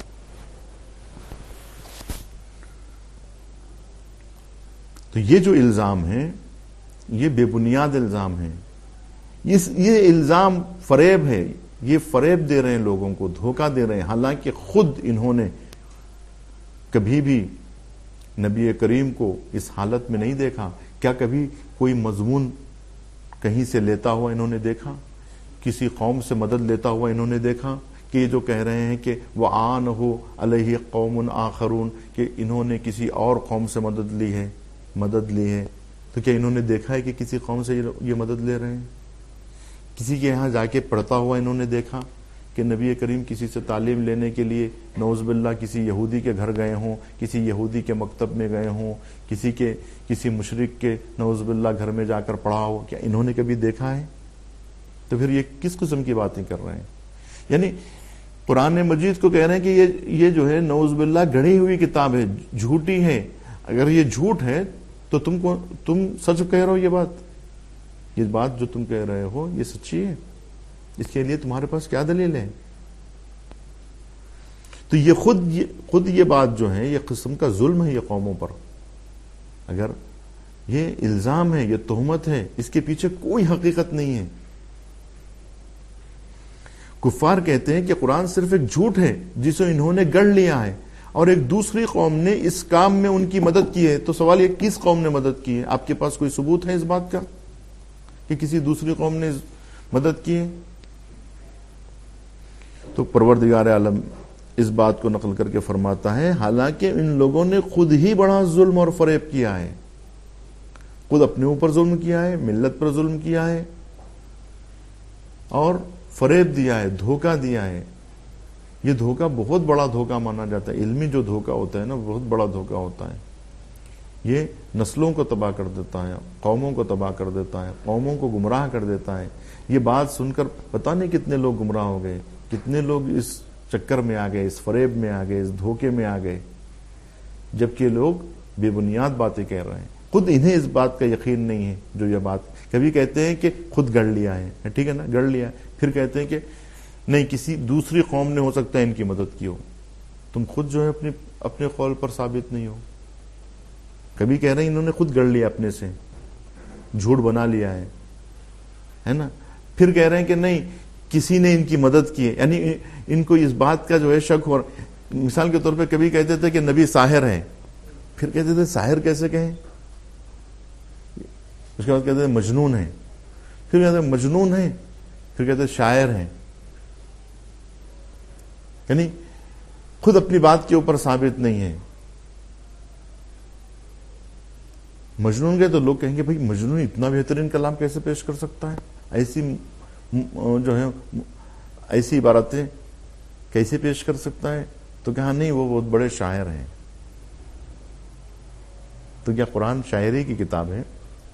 تو یہ جو الزام ہے یہ بے بنیاد الزام ہے. یہ الزام فریب ہے، یہ فریب دے رہے ہیں لوگوں کو، دھوکہ دے رہے ہیں. حالانکہ خود انہوں نے کبھی بھی نبی کریم کو اس حالت میں نہیں دیکھا. کیا کبھی کوئی مضمون کہیں سے لیتا ہوا انہوں نے دیکھا؟ کسی قوم سے مدد لیتا ہوا انہوں نے دیکھا؟ کہ یہ جو کہہ رہے ہیں کہ وَآنَهُ عَلَيْهِ قَوْمٌ آخَرُونَ کہ انہوں نے کسی اور قوم سے مدد لی ہے مدد لی ہے تو کیا انہوں نے دیکھا ہے کہ کسی قوم سے یہ مدد لے رہے ہیں؟ کسی کے یہاں جا کے پڑھتا ہوا انہوں نے دیکھا کہ نبی کریم کسی سے تعلیم لینے کے لیے نعوذ باللہ کسی یہودی کے گھر گئے ہوں، کسی یہودی کے مکتب میں گئے ہوں، کسی کے کسی مشرک کے نعوذ باللہ گھر میں جا کر پڑھا ہو؟ کیا انہوں نے کبھی دیکھا ہے؟ تو پھر یہ کس قسم کی باتیں کر رہے ہیں؟ یعنی قرآن مجید کو کہہ رہے ہیں کہ یہ یہ جو ہے نعوذ باللہ گڑھی ہوئی کتاب ہے، جھوٹی ہے. اگر یہ جھوٹ ہے تو تم کو تم سچ کہہ رہے ہو. یہ بات یہ بات جو تم کہہ رہے ہو یہ سچی ہے. اس کے لیے تمہارے پاس کیا دلیل ہے؟ تو یہ خود یہ خود یہ بات جو ہے یہ قسم کا ظلم ہے یہ قوموں پر. اگر یہ الزام ہے، یہ تہمت ہے، اس کے پیچھے کوئی حقیقت نہیں ہے. کفار کہتے ہیں کہ قرآن صرف ایک جھوٹ ہے جسے انہوں نے گڑھ لیا ہے اور ایک دوسری قوم نے اس کام میں ان کی مدد کی ہے. تو سوال یہ کس قوم نے مدد کی ہے؟ آپ کے پاس کوئی ثبوت ہے اس بات کا کہ کسی دوسری قوم نے مدد کی ہے؟ تو پروردگار عالم اس بات کو نقل کر کے فرماتا ہے حالانکہ ان لوگوں نے خود ہی بڑا ظلم اور فریب کیا ہے. خود اپنے اوپر ظلم کیا ہے، ملت پر ظلم کیا ہے اور فریب دیا ہے، دھوکہ دیا ہے. یہ دھوکہ بہت بڑا دھوکہ مانا جاتا ہے. علمی جو دھوکہ ہوتا ہے نا بہت بڑا دھوکہ ہوتا ہے. یہ نسلوں کو تباہ کر دیتا ہے، قوموں کو تباہ کر دیتا ہے، قوموں کو گمراہ کر دیتا ہے. یہ بات سن کر پتہ نہیں کتنے لوگ گمراہ ہو گئے، کتنے لوگ اس چکر میں آ گئے، اس فریب میں آ گئے، اس دھوکے میں آ گئے، جبکہ لوگ بے بنیاد باتیں کہہ رہے ہیں. خود انہیں اس بات کا یقین نہیں ہے. جو یہ بات کبھی کہتے ہیں کہ خود گڑھ لیا ہے، ٹھیک ہے نا، گڑھ لیا ہے، پھر کہتے ہیں کہ نہیں کسی دوسری قوم نے ہو سکتا ہے ان کی مدد کی ہو. تم خود جو ہے اپنے اپنے قول پر ثابت نہیں ہو. کبھی کہہ رہے ہیں انہوں نے خود گڑھ لیا، اپنے سے جھوٹ بنا لیا ہے ہے نا. پھر کہہ رہے ہیں کہ نہیں کسی نے ان کی مدد کی ہے. یعنی ان کو اس بات کا جو ہے شک ہو. مثال کے طور پہ کبھی کہتے تھے کہ نبی ساحر ہیں، پھر کہتے تھے ساحر کیسے کہیں. اس کے بعد کہتے ہیں مجنون ہیں، پھر کہتے ہیں مجنون ہیں، پھر کہتے ہیں شاعر ہیں. یعنی خود اپنی بات کے اوپر ثابت نہیں ہے. مجنون گئے تو لوگ کہیں گے بھائی مجنون اتنا بہترین کلام کیسے پیش کر سکتا ہے، ایسی جو ہے ایسی عبارتیں کیسے پیش کر سکتا ہے. تو کہا نہیں وہ بہت بڑے شاعر ہیں. تو کیا قرآن شاعری کی کتاب ہے؟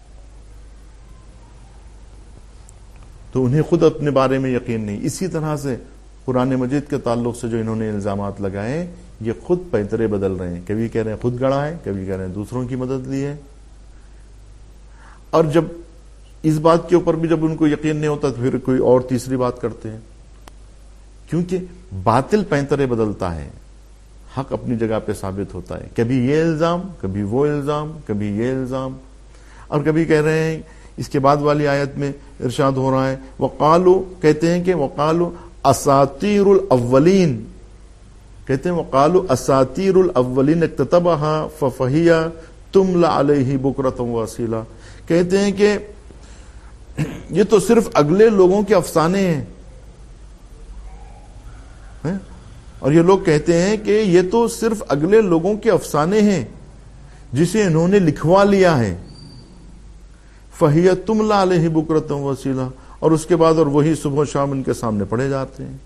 تو انہیں خود اپنے بارے میں یقین نہیں. اسی طرح سے قرآن مجید کے تعلق سے جو انہوں نے الزامات لگائے یہ خود پیترے بدل رہے ہیں. کبھی کہہ رہے ہیں خود گڑھا ہے، کبھی کہہ رہے ہیں دوسروں کی مدد لی ہے. اور جب اس بات کے اوپر بھی جب ان کو یقین نہیں ہوتا تو پھر کوئی اور تیسری بات کرتے ہیں. کیونکہ باطل پینترے بدلتا ہے، حق اپنی جگہ پہ ثابت ہوتا ہے. کبھی یہ الزام، کبھی وہ الزام، کبھی یہ الزام. اور کبھی کہہ رہے ہیں اس کے بعد والی آیت میں ارشاد ہو رہا ہے وقالو، کہتے ہیں کہ وقالو اساطیر الاولین، کہتے ہیں وقالو اساطیر الاولین اکتتبها ففہی تملا علیہ بکرۃ واصیلا. کہتے ہیں کہ یہ تو صرف اگلے لوگوں کے افسانے ہیں اور یہ لوگ کہتے ہیں کہ یہ تو صرف اگلے لوگوں کے افسانے ہیں جسے انہوں نے لکھوا لیا ہے. فَهِيَ تُمْلَى عَلَيْهِ بُكْرَةً وَأَصِيلًا, اور اس کے بعد اور وہی صبح و شام ان کے سامنے پڑھے جاتے ہیں.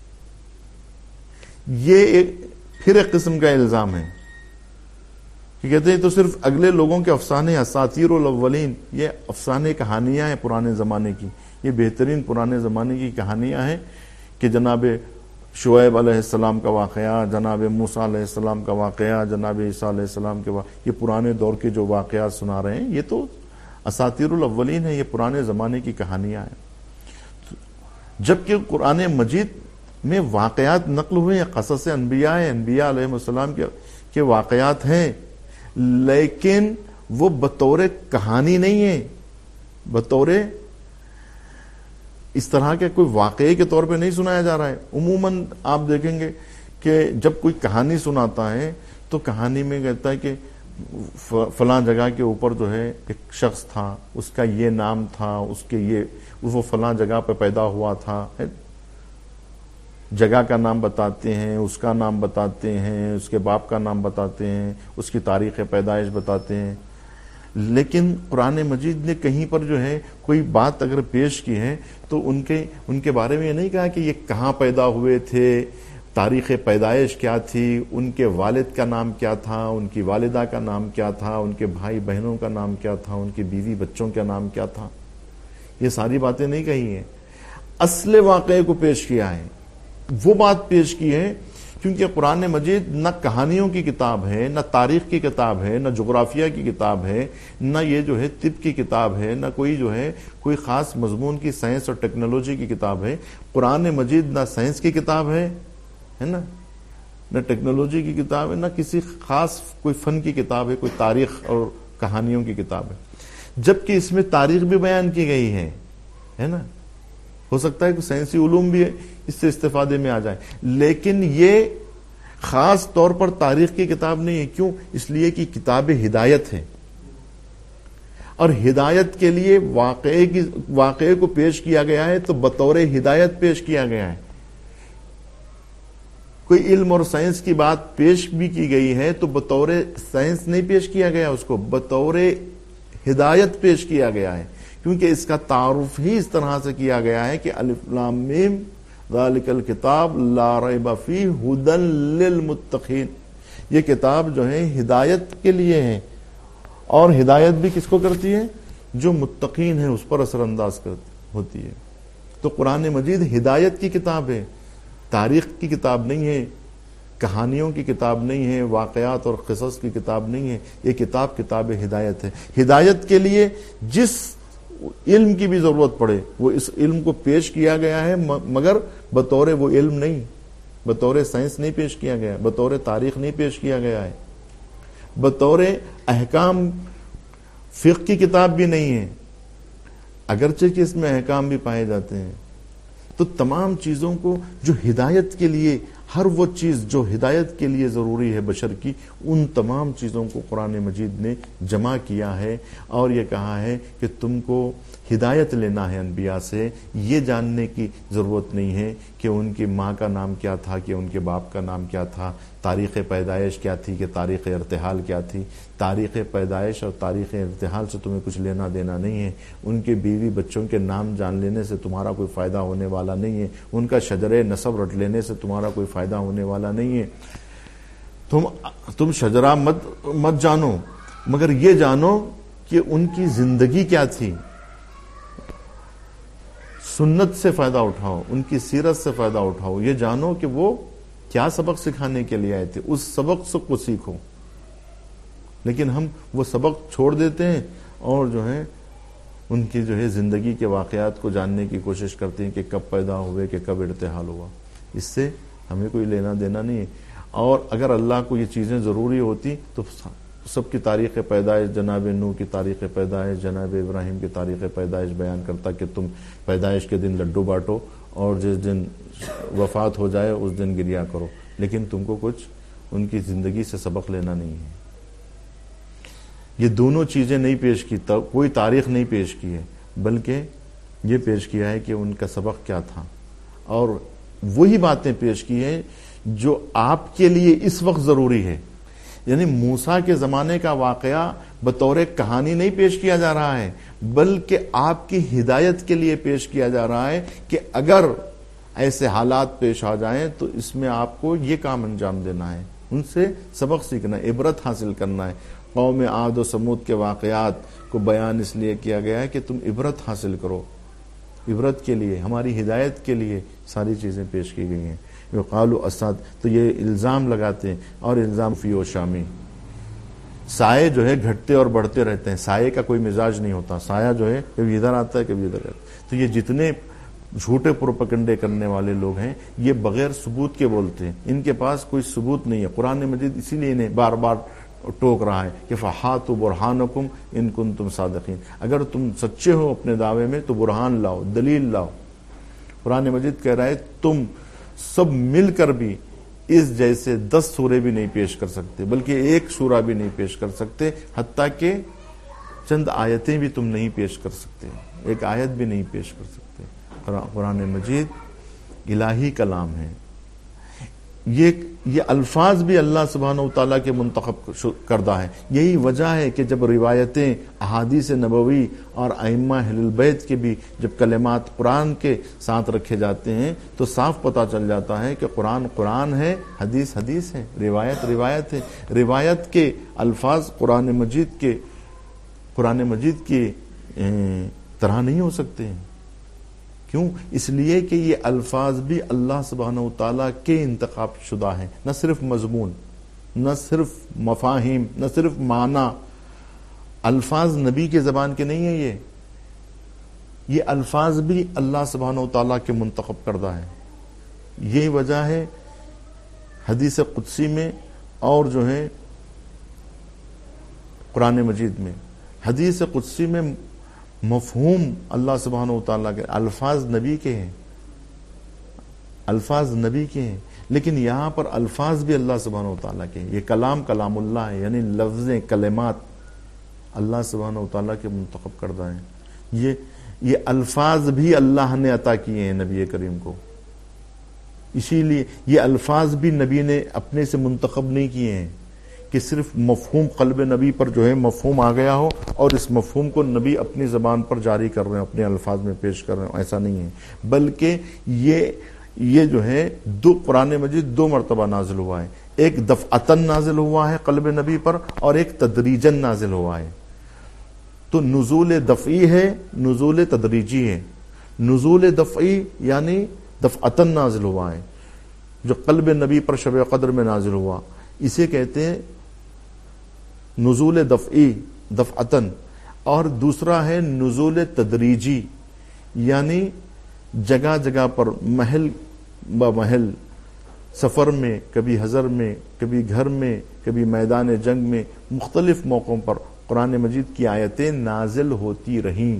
یہ ایک پھر ایک قسم کا الزام ہے کہ کہتے ہیں تو صرف اگلے لوگوں کے افسانے, اساطیر الاولین, یہ افسانے کہانیاں ہیں پرانے زمانے کی, یہ بہترین پرانے زمانے کی کہانیاں ہیں کہ جناب شعیب علیہ السلام کا واقعہ, جناب موسیٰ علیہ السلام کا واقعہ, جناب عیسیٰ علیہ السلام کے واقعہ, یہ پرانے دور کے جو واقعات سنا رہے ہیں یہ تو اساطیر الاولین ہیں, یہ پرانے زمانے کی کہانیاں ہیں. جبکہ قرآن مجید میں واقعات نقل ہوئے ہیں, قصص انبیاء ہیں, انبیاء علیہ السلام کے کے واقعات ہیں, لیکن وہ بطور کہانی نہیں ہے, بطور اس طرح کے کوئی واقعے کے طور پہ نہیں سنایا جا رہا ہے. عموماً آپ دیکھیں گے کہ جب کوئی کہانی سناتا ہے تو کہانی میں کہتا ہے کہ فلاں جگہ کے اوپر جو ہے ایک شخص تھا, اس کا یہ نام تھا, اس کے یہ وہ فلاں جگہ پہ پیدا ہوا تھا, جگہ کا نام بتاتے ہیں, اس کا نام بتاتے ہیں, اس کے باپ کا نام بتاتے ہیں, اس کی تاریخ پیدائش بتاتے ہیں. لیکن قرآن مجید نے کہیں پر جو ہے کوئی بات اگر پیش کی ہے تو ان کے ان کے بارے میں یہ نہیں کہا کہ یہ کہاں پیدا ہوئے تھے, تاریخ پیدائش کیا تھی, ان کے والد کا نام کیا تھا, ان کی والدہ کا نام کیا تھا, ان کے بھائی بہنوں کا نام کیا تھا, ان کی بیوی بچوں کا نام کیا تھا. یہ ساری باتیں نہیں کہی ہیں, اصل واقعے کو پیش کیا ہے, وہ بات پیش کی ہے. کیونکہ قرآن مجید نہ کہانیوں کی کتاب ہے, نہ تاریخ کی کتاب ہے, نہ جغرافیہ کی کتاب ہے, نہ یہ جو ہے طب کی کتاب ہے, نہ کوئی جو ہے کوئی خاص مضمون کی سائنس اور ٹیکنالوجی کی کتاب ہے. قرآن مجید نہ سائنس کی کتاب ہے, ہے نا, نہ ٹیکنالوجی کی کتاب ہے, نہ کسی خاص کوئی فن کی کتاب ہے, کوئی تاریخ اور کہانیوں کی کتاب ہے. جبکہ اس میں تاریخ بھی بیان کی گئی ہے, ہے نا. ہو سکتا ہے کہ سائنسی علوم بھی اس سے استفادے میں آ جائے, لیکن یہ خاص طور پر تاریخ کی کتاب نہیں ہے. کیوں؟ اس لیے کہ کتاب ہدایت ہے, اور ہدایت کے لیے واقعے کی واقعے کو پیش کیا گیا ہے تو بطور ہدایت پیش کیا گیا ہے. کوئی علم اور سائنس کی بات پیش بھی کی گئی ہے تو بطور سائنس نہیں پیش کیا گیا, اس کو بطور ہدایت پیش کیا گیا ہے. کیونکہ اس کا تعارف ہی اس طرح سے کیا گیا ہے کہ الف لام میم ذالک الکتاب لا ریب فیہ ھدی للمتقین, یہ کتاب جو ہے ہدایت کے لیے ہے, اور ہدایت بھی کس کو کرتی ہے؟ جو متقین ہیں اس پر اثر انداز ہوتی ہے. تو قرآن مجید ہدایت کی کتاب ہے, تاریخ کی کتاب نہیں ہے, کہانیوں کی کتاب نہیں ہے, واقعات اور قصص کی کتاب نہیں ہے. یہ کتاب کتاب ہدایت ہے. ہدایت کے لیے جس علم کی بھی ضرورت پڑے وہ اس علم کو پیش کیا گیا ہے, مگر بطور وہ علم نہیں, بطور سائنس نہیں پیش کیا گیا, بطور تاریخ نہیں پیش کیا گیا ہے, بطور احکام فقہ کی کتاب بھی نہیں ہے, اگرچہ کہ اس میں احکام بھی پائے جاتے ہیں. تو تمام چیزوں کو جو ہدایت کے لیے, ہر وہ چیز جو ہدایت کے لیے ضروری ہے بشر کی, ان تمام چیزوں کو قرآن مجید نے جمع کیا ہے, اور یہ کہا ہے کہ تم کو ہدایت لینا ہے انبیاء سے. یہ جاننے کی ضرورت نہیں ہے کہ ان کی ماں کا نام کیا تھا, کہ ان کے باپ کا نام کیا تھا, تاریخ پیدائش کیا تھی, کہ تاریخ ارتحال کیا تھی. تاریخ پیدائش اور تاریخ ارتحال سے تمہیں کچھ لینا دینا نہیں ہے. ان کے بیوی بچوں کے نام جان لینے سے تمہارا کوئی فائدہ ہونے والا نہیں ہے. ان کا شجرے نسب رٹ لینے سے تمہارا کوئی فائدہ ہونے والا نہیں ہے. تم تم شجرہ مت مت جانو, مگر یہ جانو کہ ان کی زندگی کیا تھی. سنت سے فائدہ اٹھاؤ, ان کی سیرت سے فائدہ اٹھاؤ. یہ جانو کہ وہ کیا سبق سکھانے کے لیے آئے تھے, اس سبق سے کو سیکھو. لیکن ہم وہ سبق چھوڑ دیتے ہیں اور جو ہے ان کی جو ہے زندگی کے واقعات کو جاننے کی کوشش کرتے ہیں کہ کب پیدا ہوئے, کہ کب ارتحال ہوا. اس سے ہمیں کوئی لینا دینا نہیں ہے. اور اگر اللہ کو یہ چیزیں ضروری ہوتی تو سب کی تاریخ پیدائش, جناب نوح کی تاریخ پیدائش, جناب ابراہیم کی تاریخ پیدائش بیان کرتا کہ تم پیدائش کے دن لڈو بانٹو اور جس دن وفات ہو جائے اس دن گریا کرو. لیکن تم کو کچھ ان کی زندگی سے سبق لینا نہیں ہے. یہ دونوں چیزیں نہیں پیش کی, کوئی تاریخ نہیں پیش کی ہے, بلکہ یہ پیش کیا ہے کہ ان کا سبق کیا تھا, اور وہی باتیں پیش کی ہیں جو آپ کے لیے اس وقت ضروری ہے. یعنی موسیٰ کے زمانے کا واقعہ بطور کہانی نہیں پیش کیا جا رہا ہے، بلکہ آپ کی ہدایت کے لیے پیش کیا جا رہا ہے کہ اگر ایسے حالات پیش آ جائیں تو اس میں آپ کو یہ کام انجام دینا ہے، ان سے سبق سیکھنا ہے، عبرت حاصل کرنا ہے. قوم عاد و سمود کے واقعات کو بیان اس لیے کیا گیا ہے کہ تم عبرت حاصل کرو، عبرت کے لیے، ہماری ہدایت کے لیے ساری چیزیں پیش کی گئی ہیں. قالوا اسد، تو یہ الزام لگاتے ہیں، اور الزام فی و شامی. سائے جو ہے گھٹتے اور بڑھتے رہتے ہیں، سائے کا کوئی مزاج نہیں ہوتا. سایہ جو ہے کبھی ادھر آتا ہے کبھی ادھر آتا ہے. تو یہ جتنے جھوٹے پروپیگنڈے کرنے والے لوگ ہیں یہ بغیر ثبوت کے بولتے ہیں، ان کے پاس کوئی ثبوت نہیں ہے. قرآن مجید اسی لیے انہیں بار بار ٹوک رہا ہے کہ فہاتوا برہانکم ان کنتم صادقین، اگر تم سچے ہو اپنے دعوے میں تو برہان لاؤ، دلیل لاؤ. قرآن مجید کہہ رہا ہے تم سب مل کر بھی اس جیسے دس سورے بھی نہیں پیش کر سکتے، بلکہ ایک سورہ بھی نہیں پیش کر سکتے، حتیٰ کہ چند آیتیں بھی تم نہیں پیش کر سکتے، ایک آیت بھی نہیں پیش کر سکتے. قرآن مجید الہی کلام ہے. یہ یہ الفاظ بھی اللہ سبحانہ و تعالیٰ کے منتخب کردہ ہے. یہی وجہ ہے کہ جب روایتیں احادیث نبوی اور ائمہ اہل البیت کے بھی جب کلمات قرآن کے ساتھ رکھے جاتے ہیں تو صاف پتہ چل جاتا ہے کہ قرآن قرآن ہے، حدیث حدیث ہے، روایت روایت ہے. روایت کے الفاظ قرآن مجید کے قرآن مجید کی طرح نہیں ہو سکتے ہیں. کیوں؟ اس لیے کہ یہ الفاظ بھی اللہ سبحانہ و تعالیٰ کے انتخاب شدہ ہیں، نہ صرف مضمون، نہ صرف مفاہیم، نہ صرف معنی. الفاظ نبی کے زبان کے نہیں ہیں، یہ یہ الفاظ بھی اللہ سبحانہ و تعالیٰ کے منتخب کردہ ہیں. یہی وجہ ہے حدیث قدسی میں اور جو ہے قرآن مجید میں. حدیث قدسی میں مفہوم اللہ سبحانہ و تعالیٰ کے، الفاظ نبی کے ہیں، الفاظ نبی کے ہیں، لیکن یہاں پر الفاظ بھی اللہ سبحانہ و تعالیٰ کے ہیں. یہ کلام کلام اللہ ہے، یعنی لفظیں کلمات اللہ سبحانہ و تعالیٰ کے منتخب کردہ ہیں. یہ یہ الفاظ بھی اللہ نے عطا کیے ہیں نبی کریم کو. اسی لیے یہ الفاظ بھی نبی نے اپنے سے منتخب نہیں کیے ہیں کہ صرف مفہوم قلب نبی پر جو ہے مفہوم آ گیا ہو اور اس مفہوم کو نبی اپنی زبان پر جاری کر رہے ہیں، اپنے الفاظ میں پیش کر رہے ہیں. ایسا نہیں ہے، بلکہ یہ یہ جو ہے دو قرآن مجید دو مرتبہ نازل ہوا ہے. ایک دفعتاً نازل ہوا ہے قلب نبی پر، اور ایک تدریجاً نازل ہوا ہے. تو نزول دفعی ہے، نزول تدریجی ہے. نزول دفعی یعنی دفعتاً نازل ہوا ہے، جو قلب نبی پر شب قدر میں نازل ہوا، اسے کہتے ہیں نزول دفعی دفعتاً. اور دوسرا ہے نزول تدریجی، یعنی جگہ جگہ پر محل با محل، سفر میں، کبھی حضر میں، کبھی گھر میں، کبھی میدان جنگ میں، مختلف موقعوں پر قرآن مجید کی آیتیں نازل ہوتی رہیں،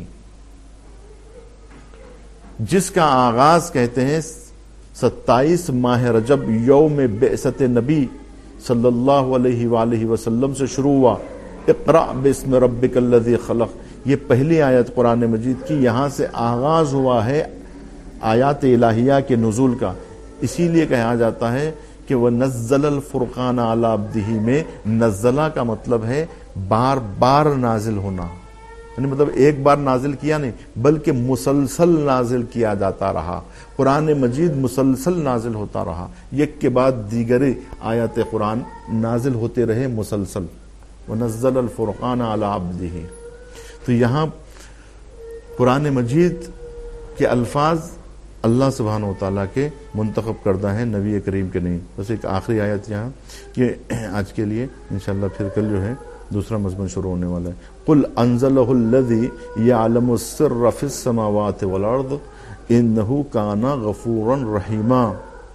جس کا آغاز کہتے ہیں ستائیس ماہ رجب یوم بعثت نبی صلی اللہ علیہ وآلہ وسلم سے شروع ہوا. اقرأ باسم ربک الذی خلق، یہ پہلی آیت قرآن مجید کی یہاں سے آغاز ہوا ہے آیات الہیہ کے نزول کا. اسی لیے کہا جاتا ہے کہ وہ نزل الفرقان علی عبدہ میں نزلہ کا مطلب ہے بار بار نازل ہونا، یعنی مطلب ایک بار نازل کیا نہیں بلکہ مسلسل نازل کیا جاتا رہا. قرآن مجید مسلسل نازل ہوتا رہا، یک کے بعد دیگر آیات قرآن نازل ہوتے رہے مسلسل. وَنَزَّلَ الْفُرْقَانَ عَلَىٰ عَبْدِهِ. تو یہاں قرآن مجید کے الفاظ اللہ سبحانہ و تعالیٰ کے منتخب کردہ ہیں، نبی کریم کے نہیں. بس ایک آخری آیت یہاں کہ آج کے لیے انشاءاللہ پھر کل جو ہے دوسرا مضمون شروع ہونے والا ہے. قُلْ أَنزَلَهُ الَّذِي يَعْلَمُ السِّرَّ فِي السَّمَاوَاتِ وَالْأَرْضِ إِنَّهُ كَانَ غَفُورًا رَحِيمًا.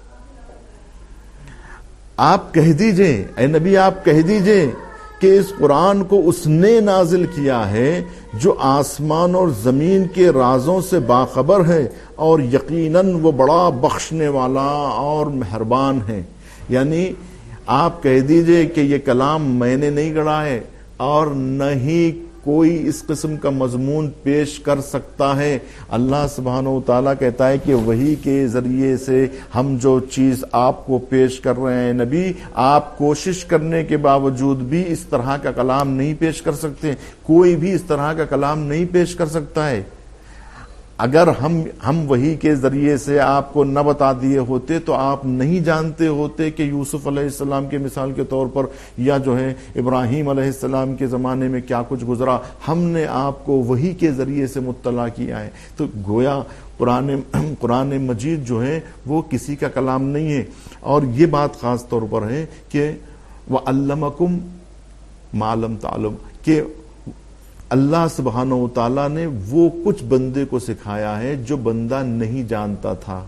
آپ کہہ دیجئے، اے نبی آپ کہہ دیجئے کہ اس قرآن کو اس نے نازل کیا ہے جو آسمان اور زمین کے رازوں سے باخبر ہے، اور یقیناً وہ بڑا بخشنے والا اور مہربان ہے. یعنی آپ کہہ دیجئے کہ یہ کلام میں نے نہیں گڑھا ہے اور نہ ہی کوئی اس قسم کا مضمون پیش کر سکتا ہے؟ اللہ سبحانہ و تعالیٰ کہتا ہے کہ وحی کے ذریعے سے ہم جو چیز آپ کو پیش کر رہے ہیں نبی، آپ کوشش کرنے کے باوجود بھی اس طرح کا کلام نہیں پیش کر سکتے، کوئی بھی اس طرح کا کلام نہیں پیش کر سکتا ہے۔ اگر ہم ہم وحی کے ذریعے سے آپ کو نہ بتا دیے ہوتے تو آپ نہیں جانتے ہوتے کہ یوسف علیہ السلام کے مثال کے طور پر یا جو ہے ابراہیم علیہ السلام کے زمانے میں کیا کچھ گزرا، ہم نے آپ کو وحی کے ذریعے سے مطلع کیا ہے۔ تو گویا قرآن قرآن مجید جو ہے وہ کسی کا کلام نہیں ہے۔ اور یہ بات خاص طور پر ہے کہ وَعَلَّمَكُمْ مَا لَمْ تَعْلَمُوا، کہ اللہ سبحانہ و تعالیٰ نے وہ کچھ بندے کو سکھایا ہے جو بندہ نہیں جانتا تھا۔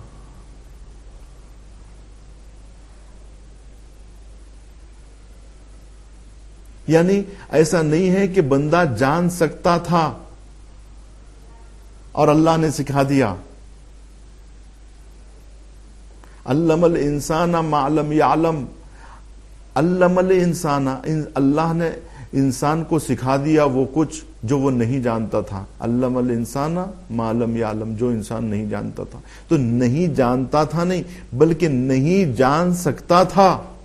یعنی ایسا نہیں ہے کہ بندہ جان سکتا تھا اور اللہ نے سکھا دیا۔ علم الانسان ما لم یعلم، علم الانسان، اللہ نے انسان کو سکھا دیا وہ کچھ جو وہ نہیں جانتا تھا۔ علم الانسان ما لم یعلم، جو انسان نہیں جانتا تھا۔ تو نہیں جانتا تھا نہیں بلکہ نہیں جان سکتا تھا۔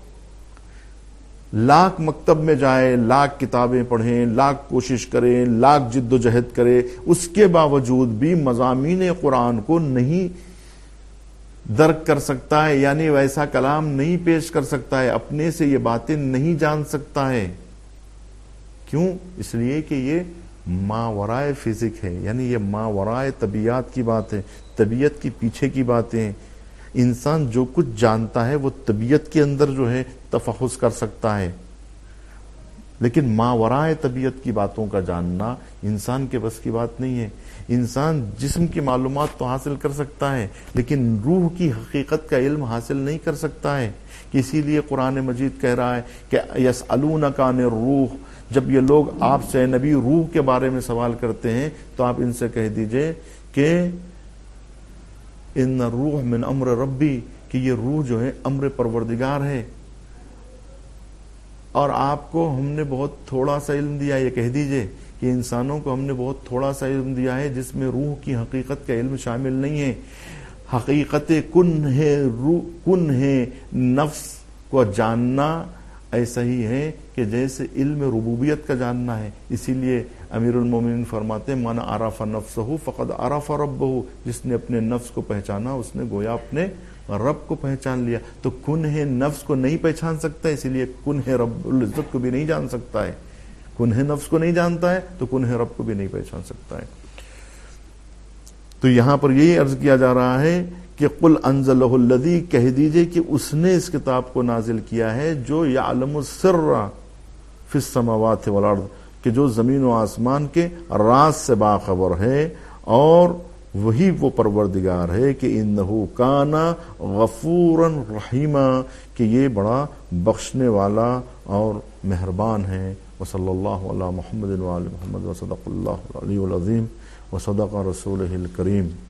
لاکھ مکتب میں جائے، لاکھ کتابیں پڑھیں، لاکھ کوشش کریں، لاکھ جد و جہد کرے، اس کے باوجود بھی مضامین قرآن کو نہیں درک کر سکتا ہے، یعنی ویسا کلام نہیں پیش کر سکتا ہے، اپنے سے یہ باتیں نہیں جان سکتا ہے۔ کیوں؟ اس لیے کہ یہ ماورائے فزک ہے، یعنی یہ ماورائے طبیعت کی بات ہے، طبیعت کی پیچھے کی باتیں ہیں۔ انسان جو کچھ جانتا ہے وہ طبیعت کے اندر جو ہے تفحص کر سکتا ہے، لیکن ماورائے طبیعت کی باتوں کا جاننا انسان کے بس کی بات نہیں ہے۔ انسان جسم کی معلومات تو حاصل کر سکتا ہے لیکن روح کی حقیقت کا علم حاصل نہیں کر سکتا ہے۔ اسی لیے قرآن مجید کہہ رہا ہے کہ یسألونک عن الروح، جب یہ لوگ آپ سے نبی روح کے بارے میں سوال کرتے ہیں تو آپ ان سے کہہ دیجئے کہ ان الروح من امر ربی، کہ یہ روح جو ہے امر پروردگار ہے، اور آپ کو ہم نے بہت تھوڑا سا علم دیا۔ یہ کہہ دیجئے کہ انسانوں کو ہم نے بہت تھوڑا سا علم دیا ہے جس میں روح کی حقیقت کا علم شامل نہیں ہے۔ حقیقت کن ہے، روح کن ہے، نفس کو جاننا ایسا ہی ہے کہ جیسے علم ربوبیت کا جاننا ہے۔ اسی لیے امیر المومنین فرماتے ہیں من عرف نفسہ فقد عرف ربہ، جس نے اپنے نفس کو پہچانا اس نے گویا اپنے رب کو پہچان لیا۔ تو کنہ نفس کو نہیں پہچان سکتا، اسی لیے کنہ رب العزت کو بھی نہیں جان سکتا ہے۔ کنہ نفس کو نہیں جانتا ہے تو کنہ رب کو بھی نہیں پہچان سکتا ہے۔ تو یہاں پر یہی عرض کیا جا رہا ہے کہ قل انزلہ الذی، کہہ دیجئے کہ اس نے اس کتاب کو نازل کیا ہے جو یعلم السر فی السماوات والارض، کہ جو زمین و آسمان کے راز سے باخبر ہے، اور وہی وہ پروردگار ہے کہ انہ کان غفورا رحیما، کہ یہ بڑا بخشنے والا اور مہربان ہے۔ وصلی اللہ علی محمد وعلی محمد وصدق اللہ العلی العظیم وصدق رسولہ الکریم۔